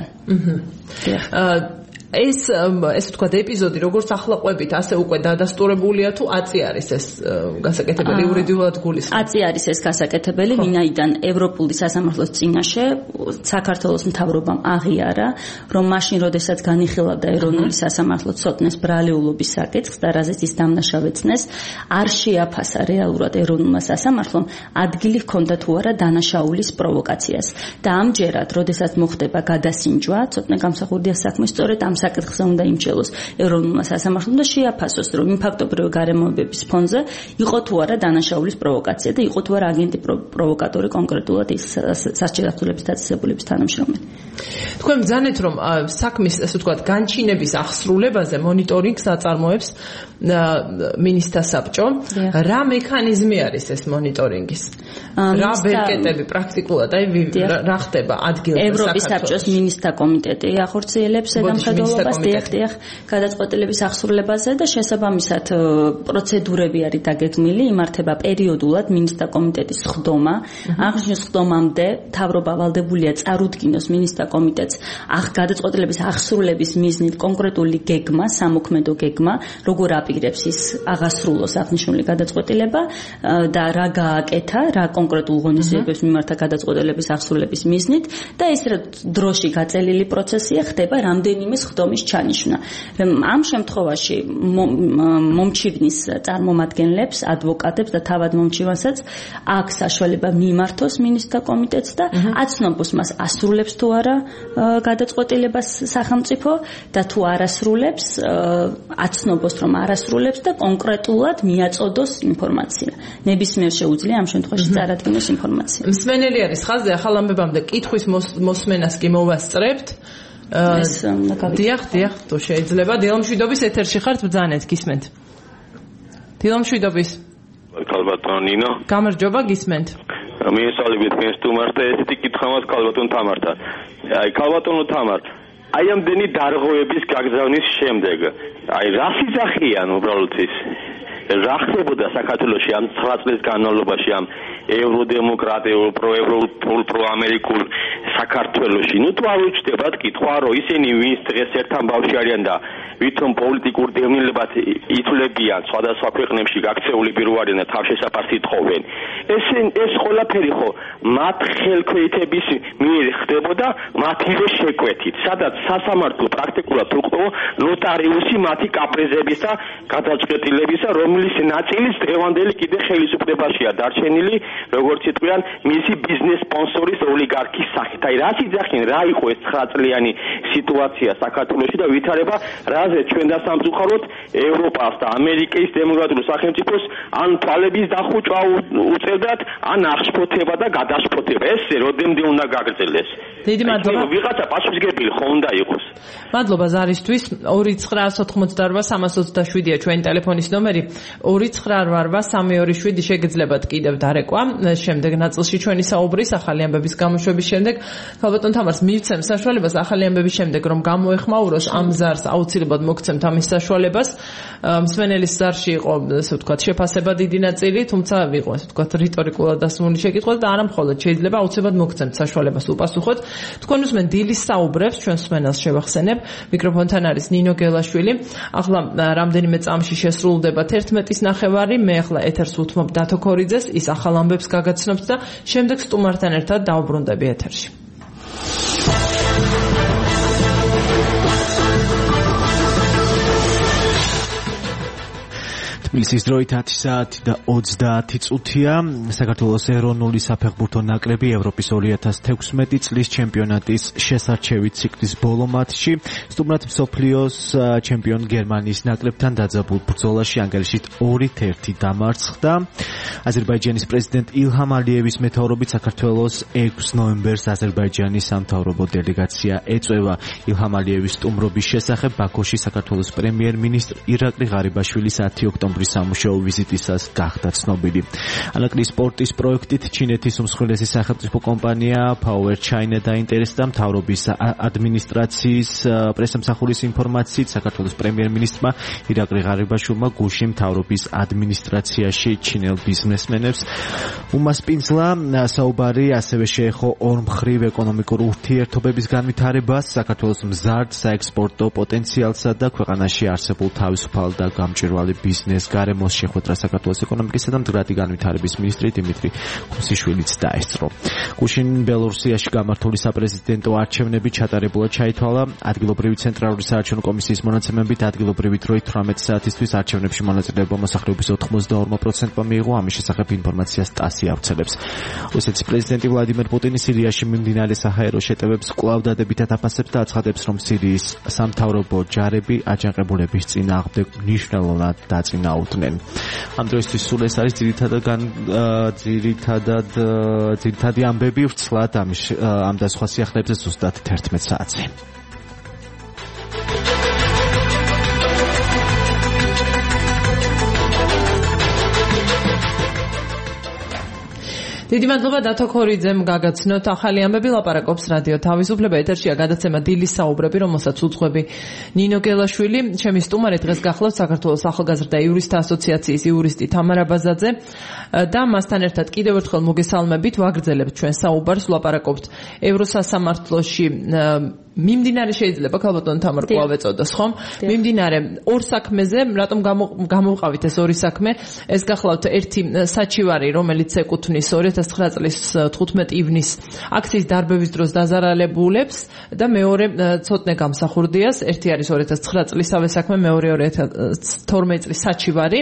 ეს თქვა ეპიზოდი როგორც ახლა ყვებით, ასე უკვე დადასტურებულია თუ აწი არის ეს გასაკეთებელი იურიდიულად გულისხმობს? აწი არის ეს გასაკეთებელი, ვინაიდან ევროპული სასამართლოს წინაშე საქართველოს მთავრობამ აღიარა, რომ მაშინ, როდესაც განიხილავდა ეროვნული სასამართლო ცოტნეს ბრალეულობის საკითხს და რაზეც ის დამნაშავეცნეს, არ შეაფასა რეალურად ეროვნულმა სასამართლომ ადგილი ჰქონდა თუ არა დანაშაულის პროვოკაციას. და ამჯერად, როდესაც მოხდება გადასინჯვა, ცოტნე გამსახურდიას საქმე სწორედ ამ საკითხზე უნდა იმჩელოს ეროვნულმა სასამართლომ და შეაფასოს, რომ იმ ფაქტობრივი გარემოებების ფონზე იყო თუ არა დანაშაულის პროვოკაცია და იყო თუ არა აგენტი პროვოკატორი კონკრეტულად ის სასჯელი აღსრულების დაწესებულების თანამშრომელი. თქვენ ბრძანეთ, რომ საქმის ასე ვთქვათ განჩინების აღსრულებაზე მონიტორინგს აწარმოებს მინისტრთა საბჭო. რა მექანიზმი არის ეს მონიტორინგის? რა ბერკეტები პრაქტიკულად რა ხდება ადგილზე? ევროპის საბჭოს მინისტრთა კომიტეტი ახორციელებს ზედამხედველობას დიახ გადაწყვეტილების აღსრულებაზე და შესაბამისად პროცედურები არის დაგეგმილი, იმართება პერიოდულად მინისტრთა კომიტეტის ხდომა. აღნიშნულ ხდომამდე მთავრობა ვალდებულია წარუდგინოს მინისტრთა კომიტეტს გადაწყვეტილების აღსრულების მიზნით კონკრეტული გეგმა, სამოქმედო გეგმა, როგორ აპირებს ის აღასრულოს აღნიშნული გადაწყვეტილება და რა გააკეთა, რა კონკრეტულ ღონისძიებებს მიმართა გადაწყვეტილების აღსრულების მიზნით და ეს დროში გაწელილი პროცესია ხდება რამდენიმე ხდომის ჩანიშვნა. ამ შემთხვევაში მომჩივნის წარმომადგენლებს, ადვოკატებს და თავად მომჩივანსაც აქვს საშუალება მიმართოს მინისტრთა კომიტეტს და აცნობს მას ასრულებს თუ არა გადაწყვეტილებას სახელმწიფო და თუ არ ასრულებს, აცნობს რომ არ ასრულებს და კონკრეტულად მიაწოდოს ინფორმაცია. ნებისმიერ შეუძლია ამ შემთხვევაში წარადგინოს ინფორმაცია. მსმენელი არის ხაზზე ახალ ამბებამდე კითხვის მოსმენას კი მოვასწრებთ. დიახ, თუ შეიძლება. დილომშვიდობის ეთერში ხართ, ბრძანეთ, გისმენთ. დილომშვიდობის. ქალბატონო ნინო. გამარჯობა, გისმენთ. მიესალმებით თქვენ სტუმარს და ესეთი კითხვა მაქვს ქალბატონ თამართან. ქალბატონო თამარ, ამდენი დარღვევების გაგზავნის შემდეგ, რას იძახიან უბრალოდ ის? რა ხდებოდა საქართველოში ამ 9 წლის განმავლობაში ამ ევროდემოკრატიულ, პროამერიკულ საქართველოში? თუ არ უჩნდებათ კითხვა, რომ ისინი ვინც დღეს ერთთან ბავშვი არიან და ვითომ პოლიტიკურ დევნილებას ითვლებიან სხვადასხვა ქვეყნებში გაქცეული პირვარიან და თავშესაფარს ითხოვენ. ეს ყველაფერი ხო მათ ხელქვეითების მიერ ხდებოდა მათივე შეკვეთით, სადაც სასამართლო პრაქტიკულად უკვე ნოტარიუსი მათი კაპრიზების და გადაწყვეტილებისა, რომლის ნაწილის დღევანდელი კიდე ხელისუფლებაშია დარჩენილი, როგორც იტყვიან, მისი ბიზნეს სპონსორის ოლიგარქის სახით. რას იძახიან, რა იყო ეს 9 წლიანი სიტუაცია საქართველოში და ვითარება, რაზე ჩვენ დასამწუხაროდ ევროპას და ამერიკის დემოკრატიულ სახელმწიფოს ან თვალების დახუჭვა უწევდათ, ან აღშფოთება და გადაშფოთება. ეს როდემდე უნდა გაგრძელდეს? დიდი მადლობა. ვიღაცა პასუხისმგებელი ხო უნდა იყოს. მადლობა ზარისთვის. 2988327-ია ჩვენი ტელეფონის ნომერი. 2988327 შეგიძლიათ კიდევ დარეკვა. შემდეგ ნაწილში ჩვენი საუბრის ახალი ამბების გამოშვების შემდეგ ქალბატონ თამარს მივცემ საშუალებას ახალი ამბების შემდეგ რომ გამოეხმაუროს ამ ზარს აუცილებლად მოგცემთ ამის საშუალებას. მსმენელის ზარში იყო ასე ვთქვათ შეფასება დიდი ნაწილი, თუმცა იყო ასე ვთქვათ რიტორიკულად დასმული შეკითხვა და არა მხოლოდ შეიძლება აუცილებლად მოგცემთ საშუალებას უპასუხოთ. თქვენ უსმენთ დილის საუბრებს, ჩვენ მსმენელს შევახ მოგეხსენებ. მიკროფონთან არის ნინო გელაშვილი. ახლა რამდენიმე წამში შესრულდება 11:30. მე ახლა ეთერს უთმობ დათო ქორიძეს, ის ახალ ამბებს გაგაცნობს და შემდეგ სტუმართან ერთად დავბრუნდები ეთერში. თბილისის დროით 10 საათი და 30 წუთია. საქართველოს ეროვნული საფეხბურთო ნაკრები ევროპის 2016 წლის ჩემპიონატის შესარჩევი ციკლის ბოლო მატჩში სტუმრად მსოფლიოს ჩემპიონ გერმანიის ნაკრებთან დაძაბულ ბრძოლაში ანგარიშით 2-1 დამარცხდა. აზერბაიჯანის პრეზიდენტ ილჰამ ალიევის მეთაურობით საქართველოს 6 ნოემბერს აზერბაიჯანის სამთავრობო დელეგაცია ეწევა. ილჰამ ალიევის სტუმრობის შესახებ ბაქოში საქართველოს პრემიერ-მინისტრ ირაკლი ღარიბაშვილის 10 ოქტომბრის სამუშაო ვიზიტისას გახდა ცნობილი. ანაკლის სპორტის პროექტით ჩინეთის უმსხვილესი სახელმწიფო კომპანია Power China დაინტერესდა. მთავრობის ადმინისტრაციის პრესამსახურის ინფორმაციით საქართველოს პრემიერ-მინისტრმა ირაკლი ღარიბაშვილმა გუშინ მთავრობის ადმინისტრაციაში ჩინელ ბიზნესმენებს უმასპინძლა. საუბარი ასევე შეეხო ორმხრივ ეკონომიკურ ურთიერთობების განვითარებას, საქართველოს მზარდ საექსპორტო პოტენციალსა და ქვეყანაში არსებულ თავისუფალ და გამჭვირვალე ბიზნეს გარემოს შეხვედრა საქართველოს ეკონომიკისა და მდგრადი განვითარების მინისტრი დიმიტრი ქუსიშვილიც დაესწრო. გუშინ ბელორუსიაში გამართული საპრეზიდენტო არჩევნები ჩატარებულად ჩაითვალა. ადგილობრივი ცენტრალური საარჩევნო კომისიის მონაცემებით ადგილობრივი დროით 18 საათისთვის არჩევნებში მონაწილეობა მოსახლეობის 82%-მა მიიღო. ამის შესახებ ინფორმაციას ტასი ავრცელებს. რუსეთის პრეზიდენტი ვლადიმერ პუტინი სირიაში მიმდინარე საჰაერო შეტევებს კვლავ დადებითად აფასებს და აცხადებს, რომ სირიის სამთავრობო ჯარები აჯანყებულების წინააღმდეგ მნიშვნელოვნად დაწინაურდნენ. ამ დროისთვის სულ ეს არის ძირითადი ამბები. ვრცლად ამ და სხვა სიახლეებზე ზუსტად 11 საათზე. დიდი მადლობა დათო ქორიძემ გაგაცნოთ ახალი ამბები. ლაპარაკობს რადიო თავისუფლება. ეთერშია გადაცემა დილის საუბრები, რომელსაც უძღვები ნინო გელაშვილი. ჩემი სტუმარი დღეს გახლავთ საქართველოს ახალგაზრდა იურისტთა ასოციაციის იურისტი თამარა ბაზაძე და მასთან ერთად კიდევ ერთხელ მოგესალმებით. ვაგრძელებთ ჩვენ საუბარს. ლაპარაკობთ ევროსასამართლოში მიმდინარე, შეიძლება ქალბატონ თამარ კვლავ ეწოდოს, ხომ? მიმდინარე ორ საქმეზე, რატომ გამოვყავით ეს ორი საქმე? ეს გახლავთ ერთი საჩივარი, რომელიც ეკუთვნის 2009 წლის 15 ივნის აქციის დარბევის დროს დაზარალებულებს და მეორე ცოტნე გამსახურდიას. ერთი არის 2009 წლისავე საქმე, მეორე 2012 წლის საჩივარი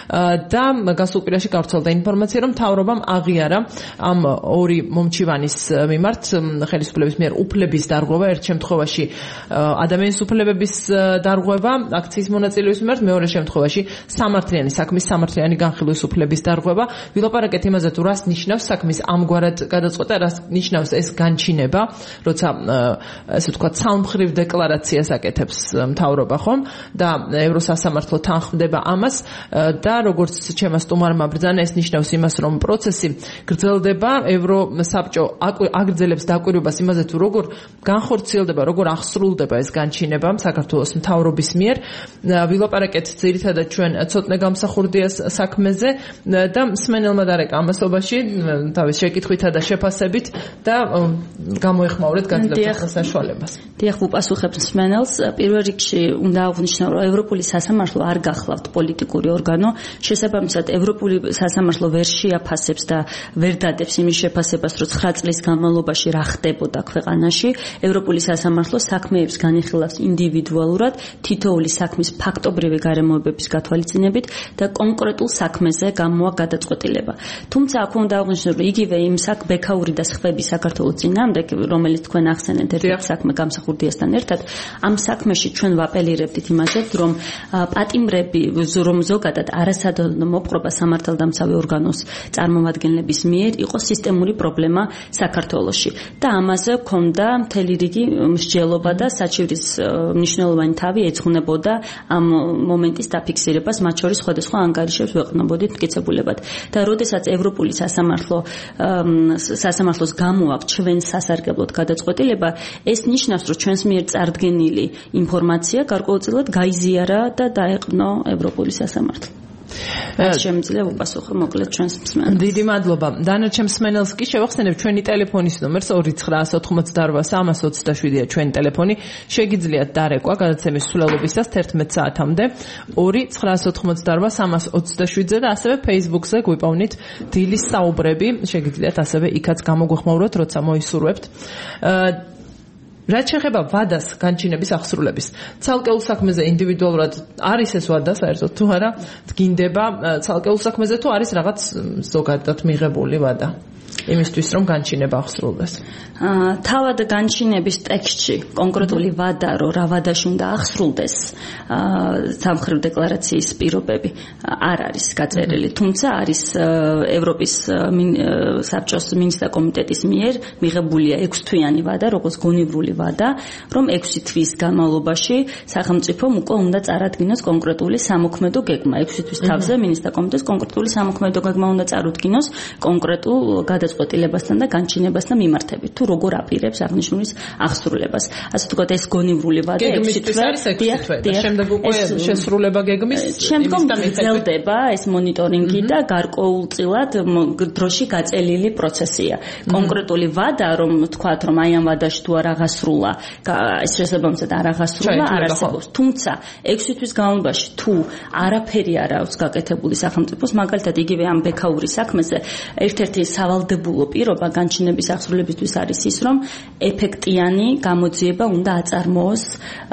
და გასულ კვირაში გავრცელდა ინფორმაცია, რომ მთავრობამ აღიარა ამ ორი მომჩივანის მიმართ ხელისუფლების მიერ უფლების დარღვევა, ერთ შემთხვევაში ადამიანის უფლებების დარღვევა აქციის მონაწილეების მიმართ, მეორე შემთხვევაში სამართლიანი საქმის სამართლიანი განხილვის უფლების დარღვევა. ვილაპარაკეთ იმაზე, თუ რას ნიშნავს საქმის ამგვარად გადაწყვეტა, რას ნიშნავს ეს განჩინება, როცა ესე ვთქვათ ცალმხრივ დეკლარაციას აკეთებს მთავრობა, ხომ? და ევროსასამართლო თანხმდება ამას და როგორც ჩემმა სტუმარმა ბრძანა, ეს ნიშნავს იმას, რომ პროცესი გრძელდება, ევროსაბჭო აგრძელებს დაკვირვებას იმაზე, თუ როგორ განხორციელდება, როგორ აღსრულდება ეს განჩინება საქართველოს მთავრობის მიერ. ვილაპარაკეთ ძირითადად ჩვენ ცოტნე გამსახურდიას საქმეზე და მსმენელმა დარეკა ამასობაში თავის შეკითხვითა და შეფასებით და გამოეხმაურეთ გაძლიერებას საშუალებას. დიახ, ვუპასუხებ მსმენელს. პირველ რიგში უნდა აღვნიშნო, რომ ევროპული სასამართლო არ გახლავთ პოლიტიკური ორგანო. შესაბამისად, ევროპული სასამართლო ვერ შეაფასებს და ვერ დადებს იმის შეფასებას, რომ 9 წლის განმავლობაში რა ხდებოდა ქვეყანაში. ევროპული სასამართლო საქმეებს განიხილავს ინდივიდუალურად, თითოეული საქმის ფაქტობრივი გარემოებების გათვალისწინებით და კონკრეტულ საქმეზე გამოა გადაწყვეტილება. თუმცა აქ უნდა აღვნიშნო, რომ იგივე იმ ბექაური და სხვები საქართველოს წინააღმდეგ, რომელიც თქვენ ახსენეთ ერთ საქმე გამსახურდიასთან ერთად, ამ საქმეში ჩვენ ვაპელირებდით იმაზე, რომ პატიმრები, რომ ზოგადად არასადოვნო მოპყრობა სამართალდამცავი ორგანოს წარმომადგენლების მიერ იყო სისტემური პრობლემა საქართველოში და ამაზე ჰქონდა მთელი რიგი მსჯელობა და საჩივრის მნიშვნელოვანი თავი ეძღვნებოდა ამ მომენტის დაფიქსირებას, მათ შორის სხვადასხვა ანგარიშებს ვეყნობოდით მტკიცებულებად. და როდესაც ევროპული სასამართლოს გამოაქვს ჩვენ სასარგებლოდ გადაწყვეტილება, ეს ნიშნავს, რომ ჩვენს მიერ წარდგენილი ინფორმაცია გარკვეულწილად გაიზიარა და დაეყნო ევროპული სასამართლო. შემიძლია უპასუხო მოკლედ ჩვენს მსმენელს. დიდი მადლობა. დანარჩენ მსმენელს კი შევახსენებ ჩვენი ტელეფონის ნომერს 2988827-ია ჩვენი ტელეფონი. შეგიძლიათ დარეკვა გადაცემის სულელობისას 11 საათამდე 2988827-ზე და ასევე Facebook-ზე გვიპოვნით დილის საუბრები. შეგიძლიათ ასევე იქაც გამოგვეხმაუროთ, როცა მოისურვებთ. რაც შეეხება ვადას განჩინების აღსრულების, ცალკეულ საქმეზე ინდივიდუალურად არის ეს ვადა საერთოდ თუ არა, დგინდება ცალკეულ საქმეზე თუ არის რაღაც ზოგადად მიღებული ვადა იმისთვის რომ განჩინება აღსრულდეს. თავად განჩინების ტექსტში კონკრეტული ვადა რო რა ვადაში უნდა ახსრულდეს სამხედრო დეკლარაციის პირობები არ არის გაწერილი, თუმცა არის ევროპის საბჭოს მინისტრთა კომიტეტის მიერ მიღებულია 6 თვიანი ვადა, როგორც გონივრული ვადა, რომ 6 თვის განმავლობაში სახელმწიფომ უკვე უნდა წარადგინოს კონკრეტული სამოქმედო გეგმა. 6 თვის თავზე მინისტრთა კომიტეტს კონკრეტული სამოქმედო გეგმა უნდა წარუდგინოს კონკრეტულ გადაწყვეტილებასთან და განჩინებასთან მიმართებით. თუ როგორ აპირებს აღნიშნულის აღსრულებას. ასე ვთქვათ, ეს გონივრული ვადა 6 თვე არის 6 თვე და შემდეგ უკვე შესრულება გეგმის შემდგომ გრძელდება ეს მონიტორინგი და გარკვეულწილად დროში გაწელილი პროცესია. კონკრეტული ვადა, რომ ვთქვათ, რომ აი ამ ვადაში თუ არ აღასრულა, ეს შესაბამისად არ აღასრულა, არ არსებობს. თუმცა 6 თვის განმავლობაში თუ არაფერი არ აქვს გაკეთებული სახელმწიფოს, მაგალითად იგივე ამ ბექაური საქმეზე ერთ-ერთი სავალდებულო პირობა განჩინების აღსრულებისთვის არის ის, რომ ეფექტიანი გამოძიება უნდა აწარმოოს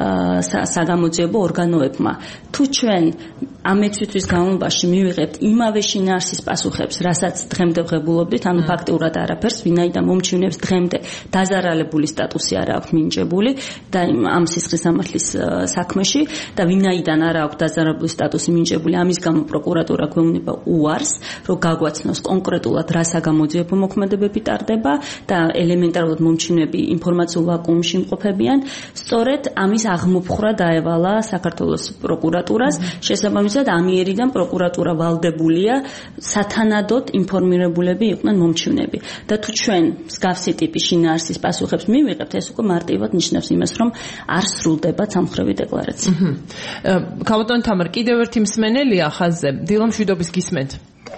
საგამოძიებო ორგანოებმა. თუ ჩვენ ამ 6 თვის განმავლობაში მივიღებთ იმავე შინაარსის პასუხებს, რასაც დღემდე ვღებულობდით, ანუ ფაქტიურად არაფერს, ვინაიდან მომჩივნებს დღემდე დაზარალებული სტატუსი არ აქვს მინიჭებული და ამ სისხლის სამართლის საქმეში და ვინაიდან არ აქვს დაზარალებული სტატუსი მინიჭებული, ამის გამო პროკურატურა გვეუბნება უარს, რომ გაგვაცნოს კონკრეტულად რა საგამოძიებო მოქმედებები ტარდება და ელემენტარულად მომჩინვები ინფორმაციულ ვაკუუმში იმყოფებიან. სწორედ ამის აღმოფხვრა დაევალა საქართველოს პროკურატურას. შესაბამისად, ამიერიდან პროკურატურა ვალდებულია სათანადოდ ინფორმირებულები იყვნენ მომჩინვები. და თუ ჩვენ მსგავსი ტიპის შინაარსის პასუხებს მივიღებთ, ეს უკვე მარტივად ნიშნავს იმას, რომ არ სრულდება სამხედრო დეკლარაცია. ქალბატონი თამარ, კიდევ ერთი მსმენელია ხაზზე. დილო მშვიდობის გისმენთ.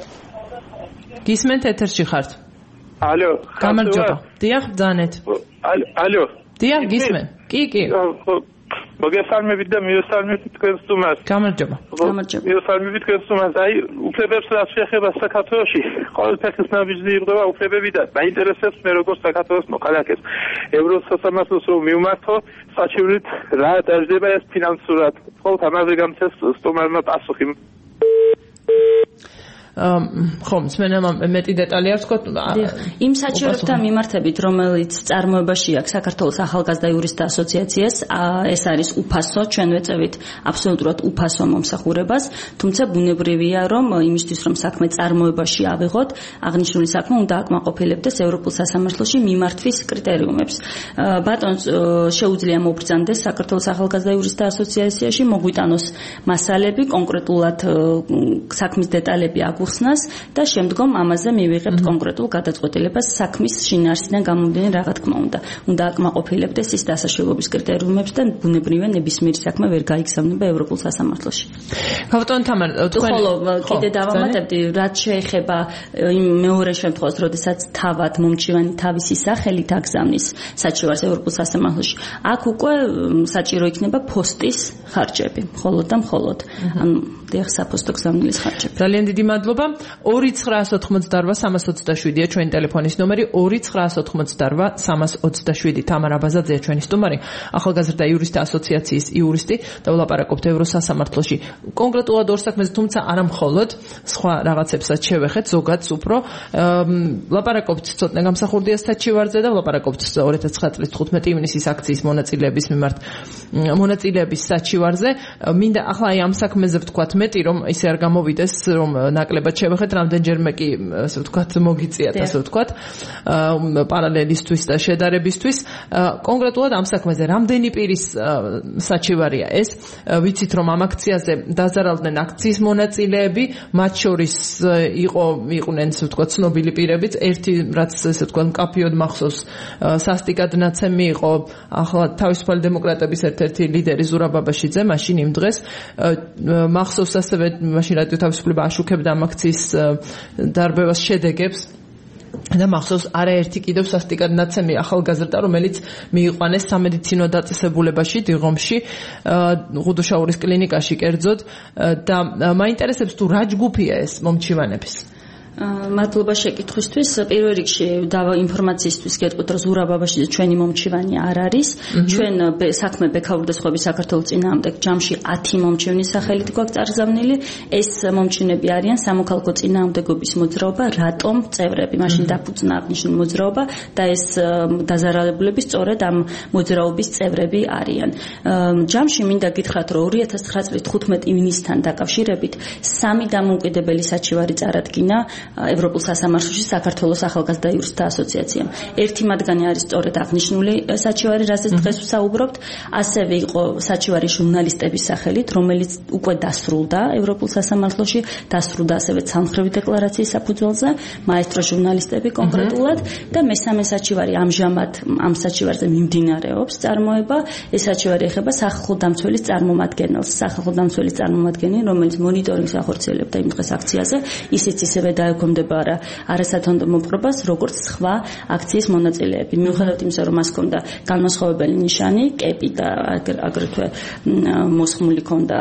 გისმენთ, ეთერში ხართ. ალო, გამარჯობა. დიახ, ბრძანეთ. ალო. დიახ, გისმენ. კი. მოგესალმებით და მიესალმებით თქვენს სტუმარს. გამარჯობა. მიესალმებით თქვენს სტუმარს. აი, უფლებებს რაც შეეხება საქართველოში, ყოველფეხის ნაბიჯი იღება უფლებები და მაინტერესებს მე როგორც საქართველოს მოქალაქეს. ევროსასამართლოს რომ მივმართო, საჩივრით რა დაждდება ეს ფინანსურად. ხოლმე ამაზე გამცეს სტუმარმა პასუხი. ხომ, მსმენელმა მეტი დეტალი აქვს თქო. იმ საჩივრებთან მიმართებით, რომელიც წარმოებაში აქვს საქართველოს ახალგაზრდა იურისტთა ასოციაციას, ეს არის უფასო, ჩვენ ვეწევით აბსოლუტურად უფასო მომსახურებას, თუმცა ბუნებრივია, რომ იმისთვის, რომ საქმე წარმოებაში ავიღოთ, აღნიშნული საქმე უნდა აკმაყოფილებდეს ევროპულ სასამართლოში მიმართვის კრიტერიუმებს. ბატონს შეუძლია მობრძანდეს საქართველოს ახალგაზრდა იურისტთა ასოციაციაში, მოგვიტანოს მასალები, კონკრეტულად საქმის დეტალები აგუხსნას და შემდგომ ამაზე მივიღებთ კონკრეტულ გადაწყვეტილებას საქმის შინაარსიდან გამომდინარე რა თქმა უნდა. უნდა აკმაყოფილებდეს ის დასაშებობის კრიტერიუმებს და ბუნებრივია ნებისმიერი საქმე ვერ გაიგზავნება ევროპულ სასამართლოში. ქალბატონი თამარ, ხოლო კიდე დავამატებდი, რაც შეეხება იმ მეორე შემთხვევას, როდესაც თავად მომჩივანი თავისი სახელით აგზავნის საჩივარს ევროპულ სასამართლოში, აქ უკვე საჭირო იქნება ფოსტის ხარჯები, მხოლოდ და მხოლოდ. ანუ დიახ, საფოსტო გზავნილის ხარჯები. ძალიან დიდი მადლობა. 2988327-ია ჩვენი ტელეფონის ნომერი, 2988327. თამარ აბაზაძეა ჩვენი სტუმარი, ახალგაზრდა იურისტთა ასოციაციის იურისტი და ვლაპარაკობთ ევროსასამართლოში. კონკრეტულად ორ საქმეზე, თუმცა არა მხოლოდ, სხვა რაღაცებსაც შევეხეთ, ზოგადად უფრო. ვლაპარაკობთ ცოტნე გამსახურდია საჩივარზე და ვლაპარაკობთ 2009 წლის 15 ივნისის აქციის მონაწილეების მიმართ მონაწილეების საჩივარზე. მინდა ახლა აი ამ საქმეზე ვთქვათ მეტი, რომ ისე არ გამოვიდეს, რომ ნაკლებ ნაკლებად შევეხეთ, რამდენჯერმე კი ასე ვთქვათ მოგიწიათ, ასე ვთქვათ, პარალელისთვის და შედარებისთვის. კონკრეტულად ამ საქმეზე რამდენი პირის საჩივარია ეს? ვიცით რომ ამ აქციაზე დაზარალდნენ აქციის მონაწილეები, მათ შორის იყვნენ ასე ვთქვათ ცნობილი პირებიც, ერთი რაც ასე ვთქვათ მკაფიოდ მახსოვს სასტიკად ნაცემი იყო ახლა თავისუფალი დემოკრატების ერთ-ერთი ლიდერი ზურაბ ბაბაშიძე, მაშინ იმ დღეს მახსოვს ასევე მაშინ რადიო თავისუფლება აშუქებდა ამ აქციის დარბევას შედეგებს და მახსოვს არაერთი კიდევ სასტიკად ნაცემი ახალგაზრდა, რომელიც მიიყვანეს სამედიცინო დაწესებულებაში დიღომში, ღუდუშაურის კლინიკაში კერძოდ და მაინტერესებს თუ რა ჯგუფია ეს მომჩივანების? მადლობა შეკითხვისთვის. პირველ რიგში ინფორმაციისთვის გეტყვით, რომ ზურაბ ბაბაშიძე ჩვენი მომჩივანი არ არის. ჩვენ საქმე ბექაურდა სხვების საქართველოს წინააღმდეგ ჯამში 10 მომჩივნის სახელით გვაქვს წარგზავნილი. ეს მომჩივნები არიან სამოქალაქო წინააღმდეგობის მოძრაობა, რატომ წევრები, მაშინ დაფუძნა აღნიშნული მოძრაობა და ეს დაზარალებულები სწორედ ამ მოძრაობის წევრები არიან. ჯამში მინდა გითხრათ, რომ 2009 წლის 15 ივნისთან დაკავშირებით 3 დამოუკიდებელი საჩივარი წარადგინა ევროპულ სასამართლოში საქართველოს ახალგაზრდა იურისტთა ასოციაციამ. ერთი მათგანი არის სწორედ აღნიშნული საჩივარი, რაზეც დღეს ვსაუბრობთ. ასევე იყო საჩივარი ჟურნალისტების სახელით, რომელიც უკვე დასრულდა ევროპულ სასამართლოში, დასრულდა ასევე ცალმხრივი დეკლარაციის საფუძველზე, მაესტრო ჟურნალისტები კონკრეტულად და მესამე საჩივარი ამჟამად ამ საჩივარზე მიმდინარეობს წარმოება. ეს საჩივარი ეხება სახალხო დამცველის წარმომადგენელს, სახალხო დამცველის წარმომადგენელი, რომელიც მონიტორინგს ახორციელებდა იმ დღეს აქციაზე, ისიც ისევე დაექვემდებარა არასათანადო მოპყრობას, როგორც სხვა აქციის მონაწილეები. მიუხედავად იმისა, რომ მას ჰქონდა განმასხვავებელი ნიშანი, კეპი და აგრეთვე მოსხმული ჰქონდა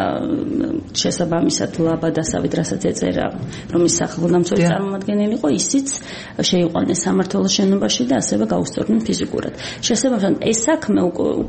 შესაბამისად ლაბადასავით, რასაც ეწერა, რომ ის სახალხო დამცველის წარმომადგენელი იყო, ისიც შეიყვანეს სამმართველოს შენობაში და ასევე გაუსწორდნენ ფიზიკურად. შესაბამისად, ეს საქმე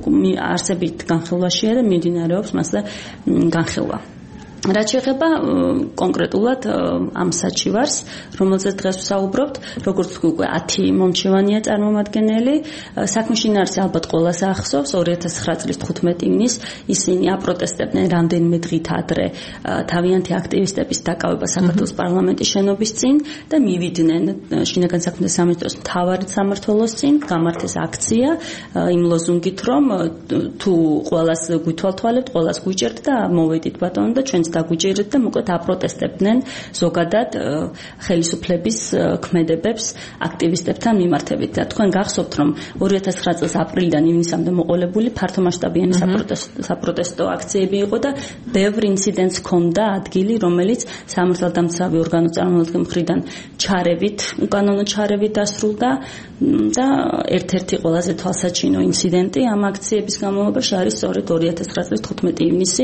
არსებით განხილვაშია და მიმდინარეობს მასზე განხილვა. რაც შეეხება კონკრეტულად ამ საჩივარს, რომელზეც დღეს ვსაუბრობთ, როგორც უკვე 10 მომჩივანია წარმომადგენელი, საქმე შინაარსი ალბათ ყველას ახსოვს, 2009 წლის 15 ივნისს ისინი აპროტესტებდნენ რამდენიმე დღით ადრე თავიანთი აქტივისტების დაკავება საქართველოს პარლამენტის შენობის წინ და მივიდნენ შინაგან საქმეთა სამინისტროს მთავარი სამმართველოს წინ, გამართეს აქცია იმ ლოზუნგით, რომ თუ ყველას გვითვალთვალებთ, ყველას გვიჭერთ და მოვედით ბატონო და ჩვენც დაგვიჭერეთ და მოკლედ აპროტესტებდნენ ზოგადად ხელისუფლების ქმედებებს აქტივისტებთან მიმართებით. და თქვენ გახსოვთ, რომ 2009 წელს აპრილიდან ივნისამდე მოყოლებული ფართომასშტაბიანი საპროტესტო აქციები იყო და ბევრ ინციდენტს ჰქონდა ადგილი, რომელიც სამართალდამცავი ორგანოს წარმომადგენლების მხრიდან ჩარევით, უკანონო ჩარევით დასრულდა და ერთ-ერთი ყველაზე თვალსაჩინო ინციდენტი ამ აქციების განმავლობაში არის სწორედ 2009 წლის 15 ივნისი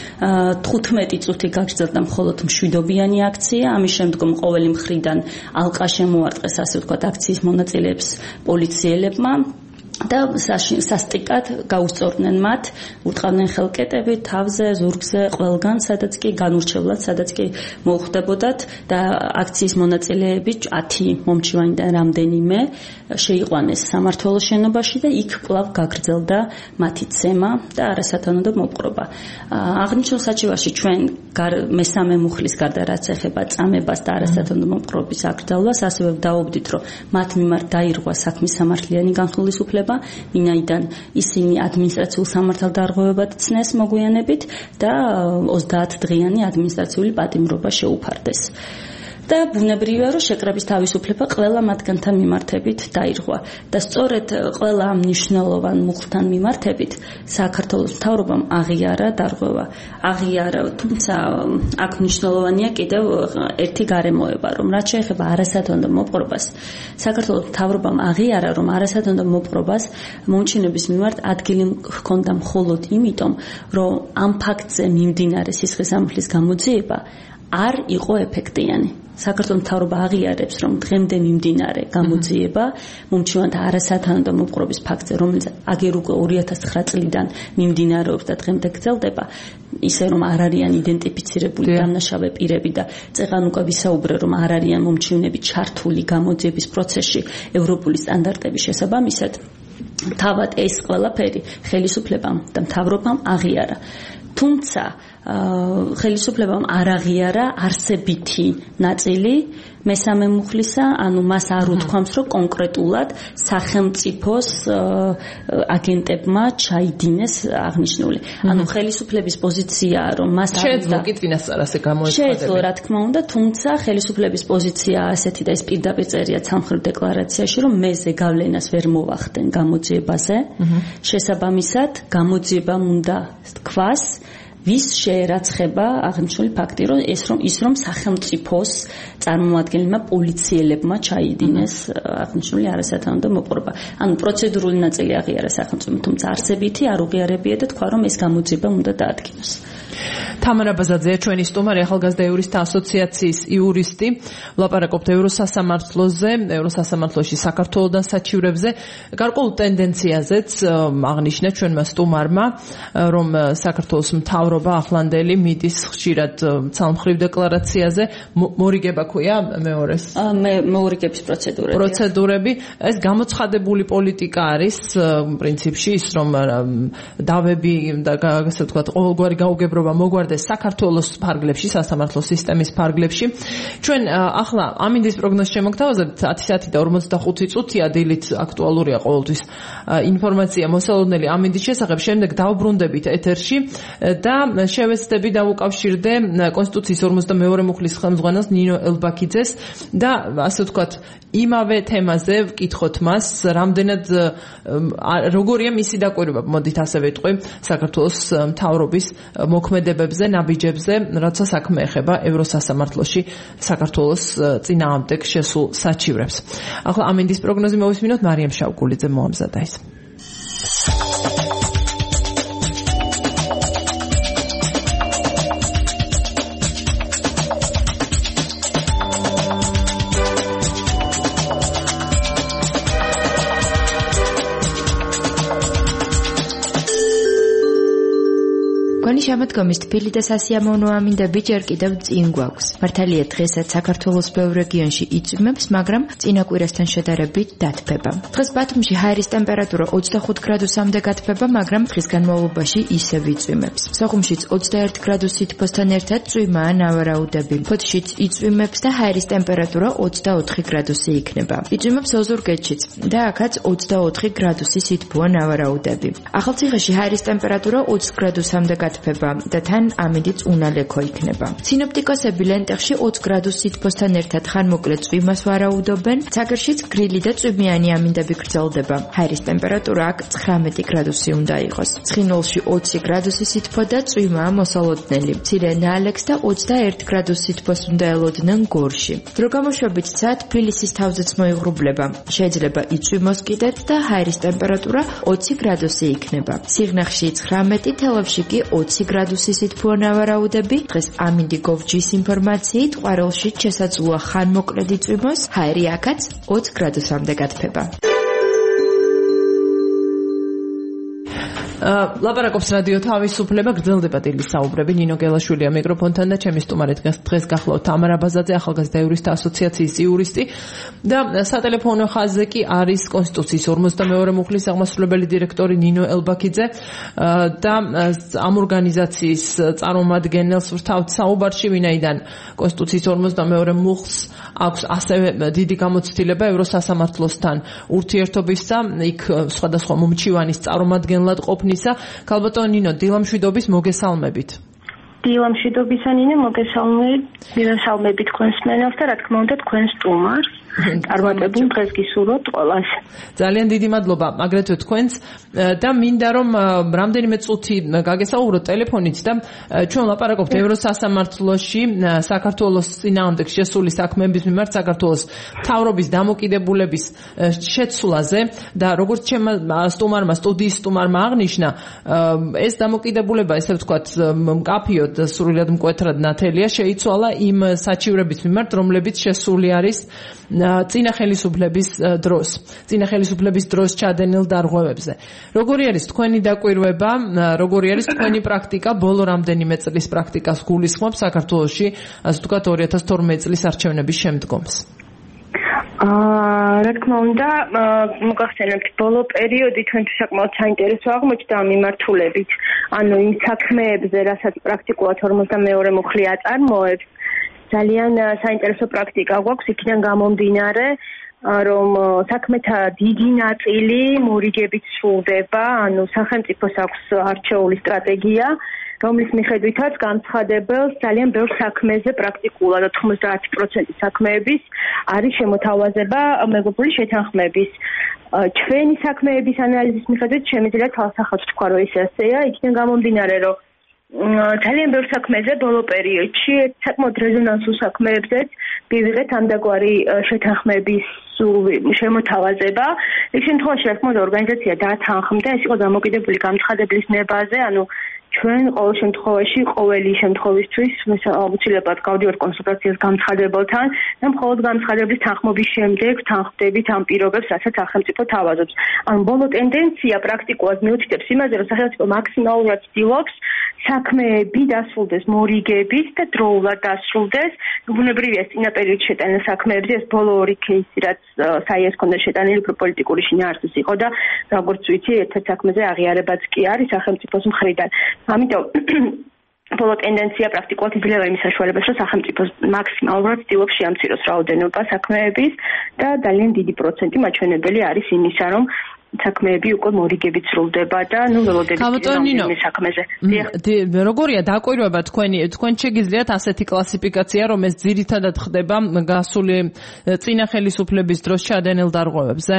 15 წუთი გაგრძელდა მხოლოდ მშვიდობიანი აქცია, ამის შემდგომ ყოველი მხრიდან ალყა შემოარტყეს, ასე ვთქვათ, აქციის მონაწილეებს პოლიციელებმა და სასტიკად გაუსწორდნენ მათ, ურტყავდნენ ხელკეტები თავზე, ზურგზე, ყველგან, სადაც კი განურჩევლად, სადაც კი მოუხდებოდათ და აქციის მონაწილეები 10 მომჩივანიდან რამდენიმე შეიყვანეს სამმართველოს შენობაში და იქ კვლავ გაგრძელდა მათი ცემა და არასათანადო მოპყრობა. აღნიშნულ საჩივარში ჩვენ მესამე მუხლის გარდა რაც ეხება წამებას და არასათანადო მოპყრობის აკრძალვას, ასევე ვდაობდით, რომ მათ მიმართ დაირღვა საქმის სამართლიანი განხილვის ვინაიდან ისინი ადმინისტრაციულ სამართალდარღვევებად ცნეს მოგვიანებით და 30 დღიანი ადმინისტრაციული პატიმრობა შეუფარდეს. და ბუნებრივია, რომ შეკრების თავისუფლება ყველა მათგანთან მიმართებით დაირღვა და სწორედ ყველა ამ მნიშვნელოვან მუხლთან მიმართებით საქართველოს მთავრობამ აღიარა დარღვევა. აღიარა, თუმცა აქ მნიშვნელოვანია კიდევ ერთი გარემოება, რომ რაც შეეხება არასათანადო მოპყრობას, საქართველოს მთავრობამ აღიარა, რომ არასათანადო მოპყრობას მომჩინების მიმართ ადგილი ჰქონდა მხოლოდ იმიტომ, რომ ამ ფაქტზე მიმდინარე სისხლისამართლის გამოძიება არ იყო ეფექტიანი. საქართველოს მთავრობა აღიარებს, რომ დღემდე მიმდინარე გამოძიება მომჩივანთა არასათანადო მოპყრობის ფაქტზე, რომელიც აგერ უკვე 2009 წლიდან მიმდინარეობს და დღემდე გრძელდება, ისე რომ არ არიან იდენტიფიცირებული დამნაშავე პირები და წეღან უკვე ვისაუბრე, რომ არ არიან მომჩივნები ჩართული გამოძიების პროცესში ევროპული სტანდარტების შესაბამისად, თავად ეს ყველაფერი ხელისუფლებამ და მთავრობამ აღიარა. თუმცა ხელისუფლებამ არ აღიარა არსებითი ნაწილი მესამე მუხლისა, ანუ მას არ უთქვამს, რომ კონკრეტულად სახელმწიფოს აგენტებმა ჩაიდინეს აღნიშნული. ანუ ხელისუფლების პოზიციაა, რომ მას შეეძლო კიტვინას წარასე გამოეცხადება. შეეძლო, რა თქმა უნდა, თუმცა ხელისუფლების პოზიცია ასეთი და ეს პირდაპირ წერია სამხრეთ დეკლარაციაში, რომ მეზე გავლენას ვერ მოვახდენ გამოძიებაზე. შესაბამისად, გამოძიებამ უნდა თქვას ვის შეერაცხება აღნიშნული ფაქტი, რომ ის რომ სახელმწიფოს წარმომადგენელმა პოლიციელებმა ჩაიდინეს აღნიშნული არასათანადო მოპყრობა. ანუ პროცედურული ნაწილი აღიარა სახელმწიფომ, თუმცა არსებითი არ უღიარებია და თქვა, რომ ეს გამოძიება უნდა დაადგინოს. თამარა ბაზაძეა ჩვენი სტუმარი, ახალგაზრდა იურისტთა ასოციაციის იურისტი. ვლაპარაკობთ ევროსასამართლოზე, ევროსასამართლოში საქართველოსთან საჩივრებზე, გარკვეულ ტენდენციაზეც აღნიშნა ჩვენმა სტუმარმა, რომ საქართველოს მთავრობა ახლანდელი მიდის ხშირად ცალმხრივ დეკლარაციაზე. მორიგება ქვია მეორეს? მეორიგების პროცედურები. ეს გამოცხადებული პოლიტიკა არის პრინციპში ის, რომ დავები და ასე ვთქვათ, ყოველგვარი გაუგებრობა მოგვარდეს საქართველოს ფარგლებში, სასამართლო სისტემის ფარგლებში. ჩვენ ახლა ამინდის პროგნოზს შემოგთავაზებთ 10 საათი და 45 წუთია დილით აქტუალურია ყოველთვის ინფორმაცია მოსალოდნელი ამინდის შესახებ. შემდეგ დავბრუნდებით ეთერში და შევეცდები დავუკავშირდე კონსტიტუციის 52 მუხლის ხელმძღვანელს ნინო ელბაქიძეს და ასე ვთქვათ იმავე თემაზე ვკითხოთ მას, რამდენად როგორია მისი დაკვირვება, მოდით ასე ვიტყვი, საქართველოს მთავრობის მოქმედებებზე, ნაბიჯებზე, რაცა საქმე ეხება ევროსასამართლოში საქართველოს წინააღმდეგ შესულ საჩივრებს. ახლა ამინდის პროგნოზი მოვისმინოთ, მარიამ შავგულიძე მოამზადა ის. შემოდგომის თბილი და სასიამოვნო ამინდები ჯერ კიდევ წინ გვაქვს. მართალია დღესაც საქართველოს ბევრ რეგიონში იწვიმებს, მაგრამ წინა კვირასთან შედარებით დათბება. დღეს ბათუმში ჰაერის ტემპერატურა 25 გრადუსამდე გათბება, მაგრამ დღის განმავლობაში ისევ იწვიმებს. სოხუმშიც 21 გრადუს სითბოსთან ერთად წვიმაა ნავარაუდები. ფოთშიც იწვიმებს და ჰაერის ტემპერატურა 24 გრადუსი იქნება. იწვიმებს ოზურგეთშიც და აქაც 24 გრადუსი სითბოა ნავარაუდები. ახალციხეში ჰაერის ტემპერატურა 20 გრადუსამდე გათბება და თან ამინდიც უნალექო იქნება. სინოპტიკოსები ლენტეხში 20 გრადუს სითბოსთან ერთად ხანმოკლე წვიმას ვარაუდობენ. ცაგერშიც გრილი და წვიმიანი ამინდები გრძელდება. ჰაერის ტემპერატურა აქ 19 გრადუსი უნდა იყოს. ცხინვალში 20 გრადუსი სითბო და წვიმაა მოსალოდნელი. მცირე ნაალექს და 21 გრადუს სითბოს უნდა ელოდნენ გორში. დრო გამოშვებით ცა თბილისის თავზეც მოიღრუბლება. შეიძლება იწვიმოს კიდეც და ჰაერის ტემპერატურა 20 გრადუსი იქნება. სიღნაღში 19, თელავში კი 20 გრადუსი სითბოა ნავარაუდები. დღეს ამინდი გოვჯის ინფორმაციით ყვარელში შესაძლოა ხანმოკლედი წვიმოს, ჰაერი აქაც 20 გრადუსამდე გათბება. ლაპარაკობს რადიო თავისუფლება, გრძელდება დილის საუბრები. ნინო გელაშვილია მიკროფონთან და ჩემი სტუმარი დღეს გახლავთ თამარა ბაზაძე, ახალგაზრდა იურისტთა ასოციაციის იურისტი და სატელეფონო ხაზზე კი არის კონსტიტუციის 52 მუხლის აღმასრულებელი დირექტორი ნინო ელბაქიძე და ამ ორგანიზაციის წარმომადგენელს ვთავთ საუბარში, ვინაიდან კონსტიტუციის 52 მუხლს აქვს ასევე დიდი გამოცდილება ევროსასამართლოსთან ურთიერთობისა, იქ სხვადასხვა მომჩივანის წარმომადგენლად ყოფნისა. ქალბატონო ნინო, დილამშვიდობის, მოგესალმებით. დილამშვიდობისა ნინო, მოგესალმებით თქვენს მენელს და რა თქმა უნდა თქვენს სტუმარს. წარმატებულ დღეს გისურვებთ ყველას. ძალიან დიდი მადლობა აგრეთვე თქვენს და მინდა რომ რამდენიმე წუთი გაგესაუბროთ ტელეფონით და ჩვენ ლაპარაკობთ ევროსასამართლოში საქართველოს წინააღმდეგ შესული საქმეების მიმართ საქართველოს მთავრობის დამოკიდებულების შეცვლაზე და როგორც ჩემმა სტუმარმა, სტუდიის სტუმარმა აღნიშნა, ეს დამოკიდებულება, ესე ვთქვათ, მკაფიოდ სრულად მკვეთრად ნათელია, შეიცვალა იმ საჩივრების მიმართ, რომლებიც შესული არის წინა ხელისუფლების დროს ჩადენილ დარღვევებზე. როგორი არის თქვენი დაკვირვება, როგორი არის თქვენი პრაქტიკა, ბოლო რამდენიმე წლის პრაქტიკას გულისხმობ საქართველოში, ასე ვთქვათ 2012 წლის არჩევნების შემდგომს? რა თქმა უნდა, მოგახსენებთ, ბოლო პერიოდი თქვენთვის საკმაოდ საინტერესო აღმოჩნდა ამ მიმართულებით. ანუ იმ საქმეებზე, რასაც პრაქტიკულად 42 მუხლი აწარმოებს, ძალიან საინტერესო პრაქტიკა გვაქვს იქიდან გამომდინარე, რომ საქმეთა დიდი ნაწილი მორიგებით სრულდება, ანუ სახელმწიფოს აქვს არჩეული სტრატეგია, რომლის მიხედვითაც განცხადებელს ძალიან ბევრ საქმეზე პრაქტიკულად 90% საქმეების არის შემოთავაზება მეგობრული შეთანხმების. ჩვენი საქმეების ანალიზის მიხედვით შემიძლია თვალსახად თქვა, რომ ის ასეა, იქიდან გამომდინარე, რომ ძალიან ბევრ საქმეზე ბოლო პერიოდში საკმაოდ რეზონანსულ საქმეებზეც მივიღეთ ამდაგვარი შეთანხმების შემოთავაზება. იქ შემთხვევაში, რა თქმა უნდა, ორგანიზაცია დათანხმდა, ეს იყო დამოკიდებული განცხადებლის ნებაზე, ანუ ჩვენ ყოველ შემთხვევაში ყოველი შემთხვევისთვის აუცილებლად გავდივართ კონსულტაციას განცხადებელთან და მხოლოდ განცხადების თანხმობის შემდეგ თანხმდებით ამ პირობებს, რასაც სახელმწიფო თავაზობს. ანუ ბოლო ტენდენცია პრაქტიკულად მიუთითებს იმაზე, რომ სახელმწიფო მაქსიმალურად ცდილობს საქმეები დასრულდეს მორიგებით და დროულად დასრულდეს. ბუნებრივია წინა პერიოდში შეტანილ საქმეებზე ეს ბოლო ორი кейსი, რაც საიეს ჰქონდა შეტანილი, უფრო პოლიტიკური შინაარსის იყო და როგორც ვიცი, ერთ-ერთ საქმეზე აღიარებაც კი არის სახელმწიფოს მხრიდან. ამიტომ ბოლო ტენდენცია პრაქტიკულად იძლევა იმის საშუალებას, რომ სახელმწიფო მაქსიმალურად ცდილობს შეამციროს რაოდენობა საქმეების და ძალიან დიდი პროცენტი მაჩვენებელი არის იმისა, რომ საქმეები უკვე მორიგებით სრულდება და ველოდებით საქმეზე. როგორია დაკვირვება თქვენ შეგიძლიათ ასეთი კლასიფიკაცია, რომ ეს ძირითადად ხდება გასული წინა ხელისუფლების დროს ჩადენილ დარღვევებზე?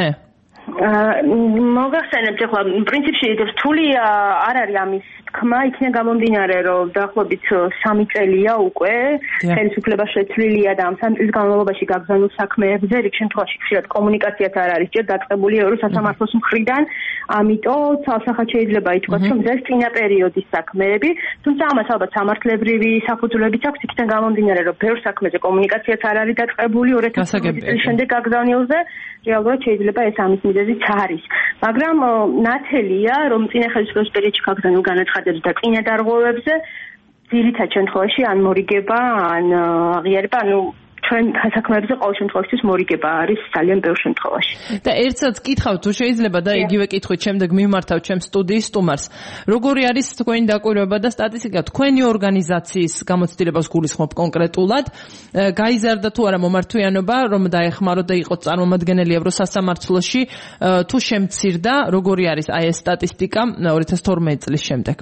მოგახსენებთ, ახლა პრინციპში რთული არ არის ამის თქმა, იქნება გამომდინარე, რომ დაახლოებით 3 წელია უკვე ხელისუფლება შეცვლილია და ამ 3 წლის განმავლობაში გაგზავნილ საქმეებზე რიგ შემთხვევაში ხშირად კომუნიკაციაც არ არის ჯერ დაწყებული ევროსასამართლოს მხრიდან, ამიტომ ცალსახად შეიძლება ითქვას, რომ ეს წინა პერიოდის საქმეები, თუმცა ამას ალბათ სამართლებრივი საფუძვლებიც აქვს, იქიდან გამომდინარე, რომ ბევრ საქმეზე კომუნიკაციაც არ არის დაწყებული 2000 წლის შემდეგ გაგზავნილზე, რეალურად შეიძლება ეს ამის მიზეზიც არის. მაგრამ ნათელია, რომ წინა ხელისუფლების პერიოდში გაგზავნილ განაცხადებებზე და წინა დარღვევებზე ძირითად შემთხვევაში ან მორიგება, ან აღიარება, ანუ ჩვენ საქმეებზე ყოველ შემთხვევაში მორიგება არის ძალიან ბევრ შემთხვევაში. და ერთსაც კითხავთ, თუ შეიძლება და იგივე კითხვით შემდეგ მიმართავ ჩემს სტუდიის სტუმარს. როგორი არის თქვენი დაკვირვება და სტატისტიკა თქვენი ორგანიზაციის გამოცდილებას გულისხმობ კონკრეტულად? გაიზარდა თუ არა მომართვიანობა, რომ დაეხმაროთ და იყოს წარმომადგენელი ევროსასამართლოში, თუ შემცირდა, როგორი არის აი ეს სტატისტიკა 2012 წლის შემდეგ?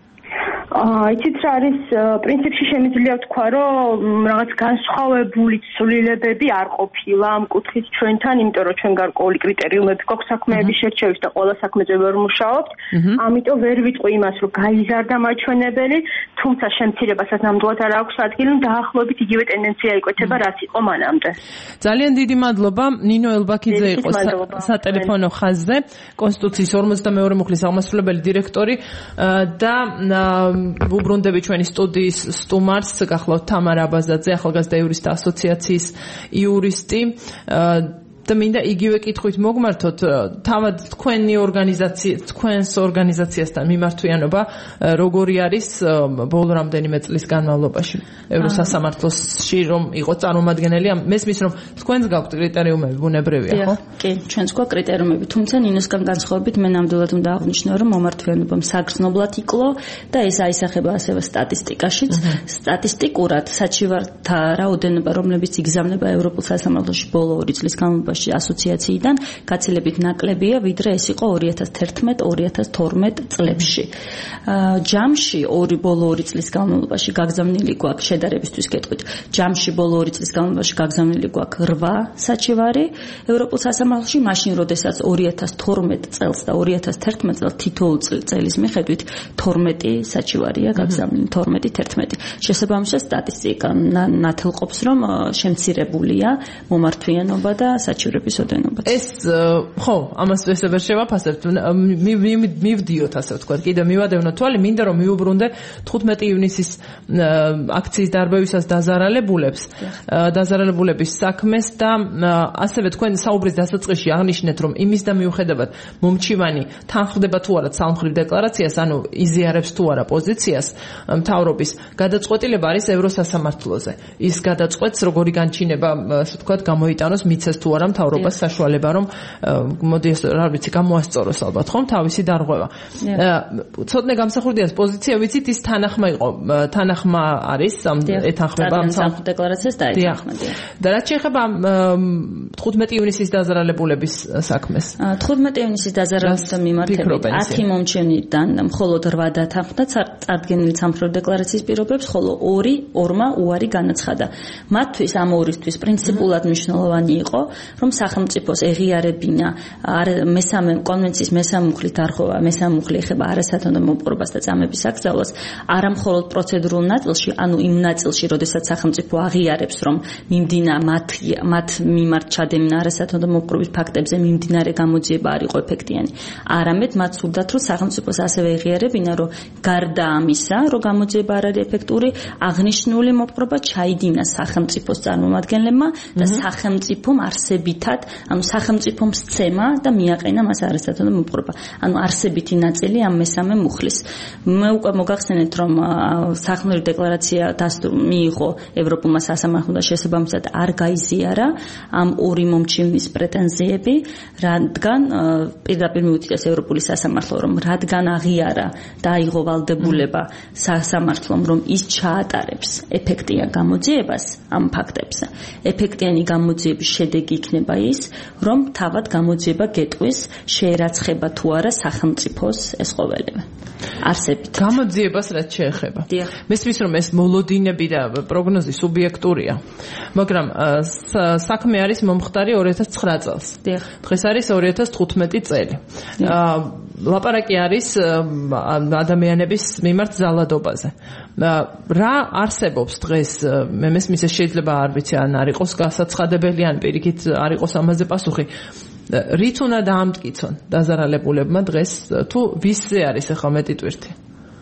იცით რა არის, პრინციპში შემიძლია ვთქვა, რომ რაღაც განსხვავებული ცვლილებები არ ყოფილა ამ კუთხით ჩვენთან, იმიტომ რომ ჩვენ გარკვეული კრიტერიუმები გვაქვს საქმეების შერჩევის და ყველა საქმეზე ვერ მუშაობთ. ამიტომ ვერ ვიტყვი იმას, რომ გაიზარდა მაჩვენებელი, თუმცა შემცირებასაც ნამდვილად არ აქვს ადგილი, დაახლოებით იგივე ტენდენცია იკვეთება, რაც იყო მანამდე. ძალიან დიდი მადლობა. ნინო ელბაქიძე იყო სატელეფონო ხაზზე, კონსტიტუციის 42 მუხლის აღმასრულებელი დირექტორი და უბრუნდები ჩვენი სტუდიის სტუმარს, გახლავთ თამარა აბაზაძე, ახალგაზრდა იურისტთა ასოციაციის იურისტი. და მინდა იგივე კითხვით მოგმართოთ, თავად თქვენი ორგანიზაცია, თქვენს ორგანიზაციასთან მიმართვიანობა როგორი არის ბოლო რამდენიმე წლის განმავლობაში ევროსასამართლოში, რომ იყო წარმომადგენელი, მესმის რომ თქვენს გაქვთ კრიტერიუმები, ბუნებრივია, ხო? კი, ჩვენს გვაქვს კრიტერიუმები, თუმცა ნინოსგან განსხვავებით მე ნამდვილად უნდა აღვნიშნო, რომ მომართვიანობამ საგრძნობლად იკლო და ეს აისახება ასევე სტატისტიკაშიც. სტატისტიკურად საჩივართა რაოდენობა, რომლებიც იგზავნება ევროპულ სასამართლოში ბოლო 2 წლის განმავლობაში ასოციაციიდან გაცილებით ნაკლებია, ვიდრე ეს იყო 2011-2012 წლებში. ჯამში ბოლო 2 წლის განმავლობაში გაგზავნილი გვაქვს შედარებისთვის გეტყვით. ჯამში ბოლო 2 წლის განმავლობაში გაგზავნილი გვაქვს 8 საჩივარი ევროპულ სასამართლოში, მაშინ როდესაც 2012 წელს და 2011 წელს თითოეულ წელის მიხედვით 12 საჩივარია გაგზავნილი, 12-11. შესაბამისად სტატისტიკა ნათელყოფს, რომ შემცირებულია მომართვიანობა და საჩივარი დახმარების ოდენობაც. ეს ხო, ამას ესე ვერ შევაფასებთ. მივდიოთ ასე ვთქვათ. კიდე მივადევნოთ თვალი, მინდა რომ მიუბრუნდე 15 ივნისის აქციის დარბევისას დაზარალებულების საქმეს და ასევე თქვენ საუბრის დასაწყისში აღნიშნეთ, რომ იმის და მიუხედავად მომჩივანი თანხდება თუ არა ცალმხრივ დეკლარაციას, ანუ იზიარებს თუ არა პოზიციას მთავრობის, გადაწყვეტილება არის ევროსასამართლოზე. ის გადაწყვეტს, როგორი განჩინება, ასე ვთქვათ, გამოიტანოს, მიცეს თუ არა მთავრობას საშუალება, რომ მოდი ეს რა ვიცი, გამოასწოროს ალბათ, ხომ, თავისი დარღვევა. ცოტნე გამსახურდია პოზიცია, ვიცით, ის თანახმა არის, ეთანხმება ცალმხრივ დეკლარაციას და ეთანხმება. და რაც შეეხება 15 ივნისის დაზარალებულების საქმეს. 15 ივნისის დაზარალებულთა მიმართებით 10 მომჩენიდან მხოლოდ 8 დათანხმდა წარდგენილი ცალმხრივ დეკლარაციის პირობებს, ხოლო 2-მა უარი განაცხადა. მათთვის ამ ორისთვის პრინციპულად მნიშვნელოვანი იყო, რომ სახელმწიფოს ეღიარებინა მესამე კონვენციის მესამე მუხლის დარღვევა, მესამე მუხლი ეხება არასათანადო მოპყრობას და წამების აკრძალვას, არა მხოლოდ პროცედურულ ნაწილში, ანუ იმ ნაწილში, როდესაც სახელმწიფო აღიარებს, რომ მიმდინა მათ მიმართ ჩადენილი არასათანადო მოპყრობის ფაქტებზე მიმდინარე გამოძიება არ იყო ეფექტიანი. არამედ მათ სურდათ, რომ სახელმწიფოს ასევე ეღიარებინა, რომ გარდა ამისა, რომ გამოძიება არ არის ეფექტური, აღნიშნული მოპყრობა ჩაიდინა სახელმწიფოს წარმომადგენლებმა და სახელმწიფომ არსებითად, ანუ სახელმწიფომ სცემა და მიაყენა მას არასათანადო მოპყრობა. ანუ არსებითი ნაწილი ამ მესამე მუხლის. მე უკვე მოგახსენეთ, რომ სახმელური დეკლარაცია მიიღო ევროპულმა სასამართლომ და შესაბამისად არ გაიზიარა ამ ორი მომჩივნის პრეტენზიები, რადგან პირდაპირ მიუთითეს ევროპული სასამართლო, რომ რადგან აღიარა და აიღო ვალდებულება სასამართლომ, რომ ის ჩაატარებს ეფექტიან გამოძიებას ამ ფაქტებზე. ეფექტიანი გამოძიების შედეგი იქნება ის, რომ თავად გამოძიება გეტყვის შეერაცხება თუ არა სახელმწიფოს ეს ყოველება. არსებით. გამოძიებას რაც შეეხება. მესმის რომ ეს მოლოდინები და პროგნოზი სუბიექტურია. მაგრამ საქმე არის მომხდარი 2009 წელს. დღეს არის 2015 წელი. ლაპარაკი არის ადამიანების მიმართ ზალადობაზე. რა არსებობს დღეს მე მესმის ეს შეიძლება არ ვიცი ან არ იყოს გასაცხადებელი ან პირიქით არ იყოს ამაზე პასუხი. რით უნდა დაამტკიცონ დაზარალებულებმა დღეს თუ ვისზე არის ახლა მეტი ტვირთი?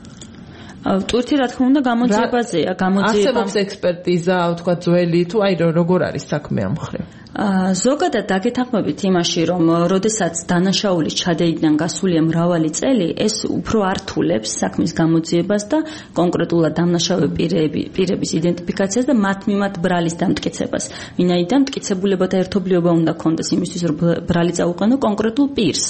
ტვირთი რა თქმა უნდა გამოძიებაზეა, არსებობს ექსპერტიზა, თქვა ძველი თუ აი როგორ არის საქმე ამ მხრივ? ზოგადად დაგეთანხმებით იმაში, რომ როდესაც დანაშაულის ჩადენიდან გასულია მრავალი წელი, ეს უფრო ართულებს საქმის გამოძიებას და კონკრეტულად დამნაშავე პირების იდენტიფიკაციას და მათ მიმართ ბრალის დამტკიცებას. ვინაიდან მტკიცებულებათა ერთობლიობა უნდა ქონდეს იმისთვის, რომ ბრალი წაუყენო კონკრეტულ პირს.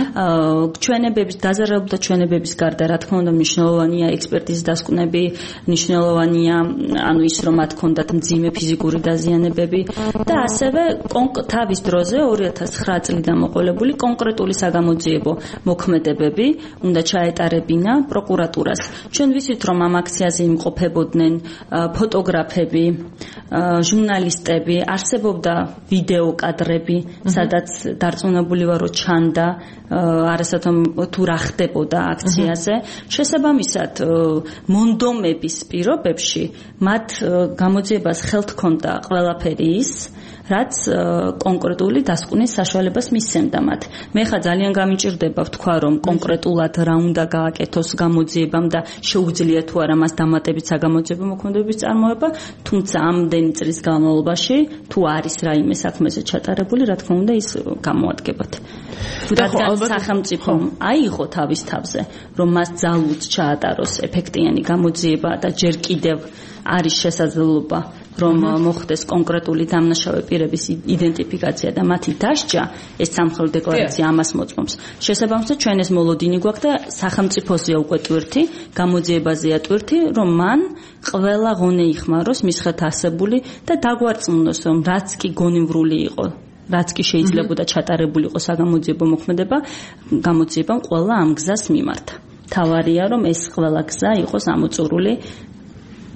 ჩვენებების დაზარალებულთა ჩვენებების გარდა, რა თქმა უნდა, მნიშვნელოვანია ექსპერტიზის დასკვნები, მნიშვნელოვანია ანუ ის, რომ მათ ქონდათ მძიმე ფიზიკური დაზიანებები და ასევე თავის დროზე 2009 წლიდან მოყოლებული კონკრეტული საგამოძიებო მოქმედებები უნდა ჩაეტარებინა პროკურატურას. ჩვენ ვიცით, რომ ამ აქციაზე იმყოფებოდნენ ფოტოგრაფები, ჟურნალისტები, არსებობდა ვიდეო კადრები, სადაც დარწმუნებული ვარ, რომ ჩანდა არასათანადო თუ რა ხდებოდა აქციაზე. შესაბამისად, მონდომების პირობებში მათ გამოძიებას ხელთ ჰქონდა ყველაფერი ის, რაც კონკრეტული დასკვნის საშუალებას მისცემდა მათ. მე ხა ძალიან გამიჭირდება ვთქვა, რომ კონკრეტულად რა უნდა გააკეთოს გამოძიებამ და შეუძლია თუ არა მას დამატებით საგამოძიებო მოქმედებების წარმოება, თუმცა ამდენი წლის განმავლობაში თუ არის რაიმე საქმეზე ჩატარებული, რა თქმა უნდა ის გამოადგებათ. რადგან სახელმწიფომ აიღო თავის თავზე, რომ მას ძალუც ჩაატაროს ეფექტიანი გამოძიება და ჯერ კიდევ არის შესაძლებლობა რომ მოხდეს კონკრეტული დამნაშავე პირების იდენტიფიკაცია და მათი დასჯა, ეს სამხედრო დეკლარაცია ამას მოწმობს. შესაბამისად, ჩვენ ეს მოლოდინი გვაქვს და სახელმწიფოზეა უკვე ტვირთი, გამოძიებაზეა ტვირთი, რომ მან ყველა ღონე იხმაროს მის ხელთ არსებული და დაგვარწმუნოს, რომ რაც კი გონივრული იყო, რაც კი შეიძლებოდა ჩატარებული იყო საგამოძიებო მოქმედება, გამოძიებამ ყველა ამ გზას მიმართა. თავარია, რომ ეს ყველა გზა იყოს ამოწურული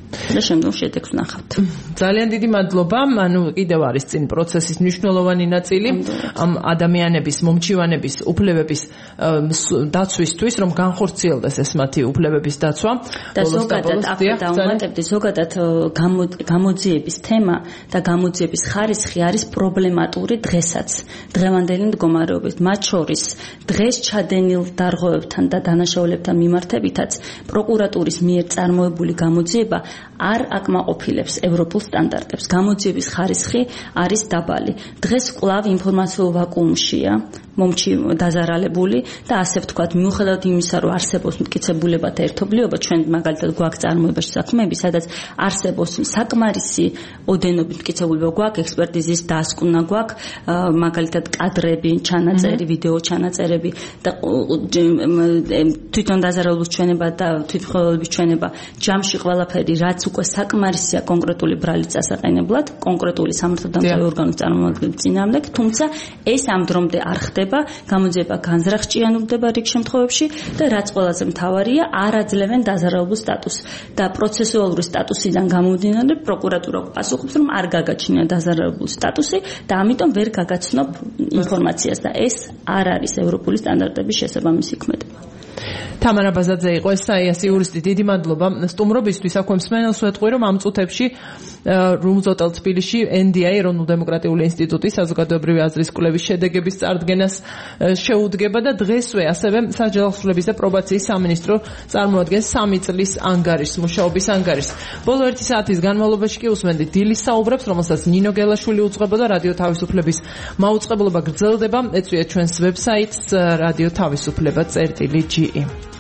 და შემდგომ შედეგს ვნახავთ. ძალიან დიდი მადლობა. ანუ კიდევ არის წინ პროცესის მნიშვნელოვანი ნაწილი ამ ადამიანების, მომჩივანების უფლებების დაცვისთვის, რომ განხორციელდეს ეს მათი უფლებების დაცვა. და ზოგადად აქ დავუმატებდი, ზოგადად გამოძიების თემა და გამოძიების ხარისხი არის პრობლემატური დღესაც, დღევანდელი მდგომარეობით. მათ შორის დღეს ჩადენილ დარღვევებთან და დანაშაულებთან მიმართებითაც პროკურატურის მიერ წარმოებული გამოძიება არ აკმაყოფილებს ევროპულ სტანდარტებს. გამოძიების ხარისხი არის დაბალი. დღეს კვლავ ინფორმაციულ ვაკუუმშია დაზარალებული და ასე ვთქვათ, მიუხედავად იმისა, რომ არსებობს მტკიცებულებათა ერთობლიობა, ჩვენ მაგალითად გვაქვს წარმოებაში საქმეები, სადაც არსებობს საკმარისი ოდენობით მტკიცებულება, გვაქვს ექსპერტიზის დასკვნა, გვაქვს მაგალითად კადრები, ჩანაწერი, ვიდეო ჩანაწერები და თვითონ დაზარალების ჩვენება და თვითმხილველების ჩვენება, ჯამში ყველაფერი, რაც უკვე საკმარისია კონკრეტული ბრალის წასაყენებლად, კონკრეტული სამართალდამცავი ორგანოს წარმომადგენლების წინააღმდეგ, თუმცა ეს ამ დრომდე არ ხდება. გამოძიება განზრახჭიანურდება რიგ შემთხვევებში და რაც ყველაზე მთავარია, არ აძლევენ დაზარალებულ სტატუსს და პროცესუალური სტატუსიდან გამომდინარე პროკურატურა პასუხობს, რომ არ გაგაჩნია დაზარალებული სტატუსი და ამიტომ ვერ გაგაცნობ ინფორმაციას და ეს არ არის ევროპული სტანდარტების შესაბამისი ქმედება. თამარა ბაზაძე იყო SIS იურისტი, დიდი მადლობა სტუმრობისთვის. აქვე მსმენელს ვეთყვი, რომ ამ წუთებში რუმზოტელ თბილისში NDI ეროვნულ დემოკრატიული ინსტიტუტის საზოგადოებრივი აზრის კვლევის შედეგების წარდგენას შეუდგება და დღესვე ასევე საჯავახშულების და პრობაციის სამინისტრო წარმოადგენს 3 წლის ანგარიშს, მუშაობის ანგარიშს. ბოლო 1 საათის განმავლობაში კი უსმენდით დილის საუბრებს, რომელსაც ნინო გელაშვილი უძღვებოდა. რადიო თავისუფლების მაუწყებლობა გრძელდება. ეწვიეთ ჩვენს ვებსაიტს radio-tavisupleba.ge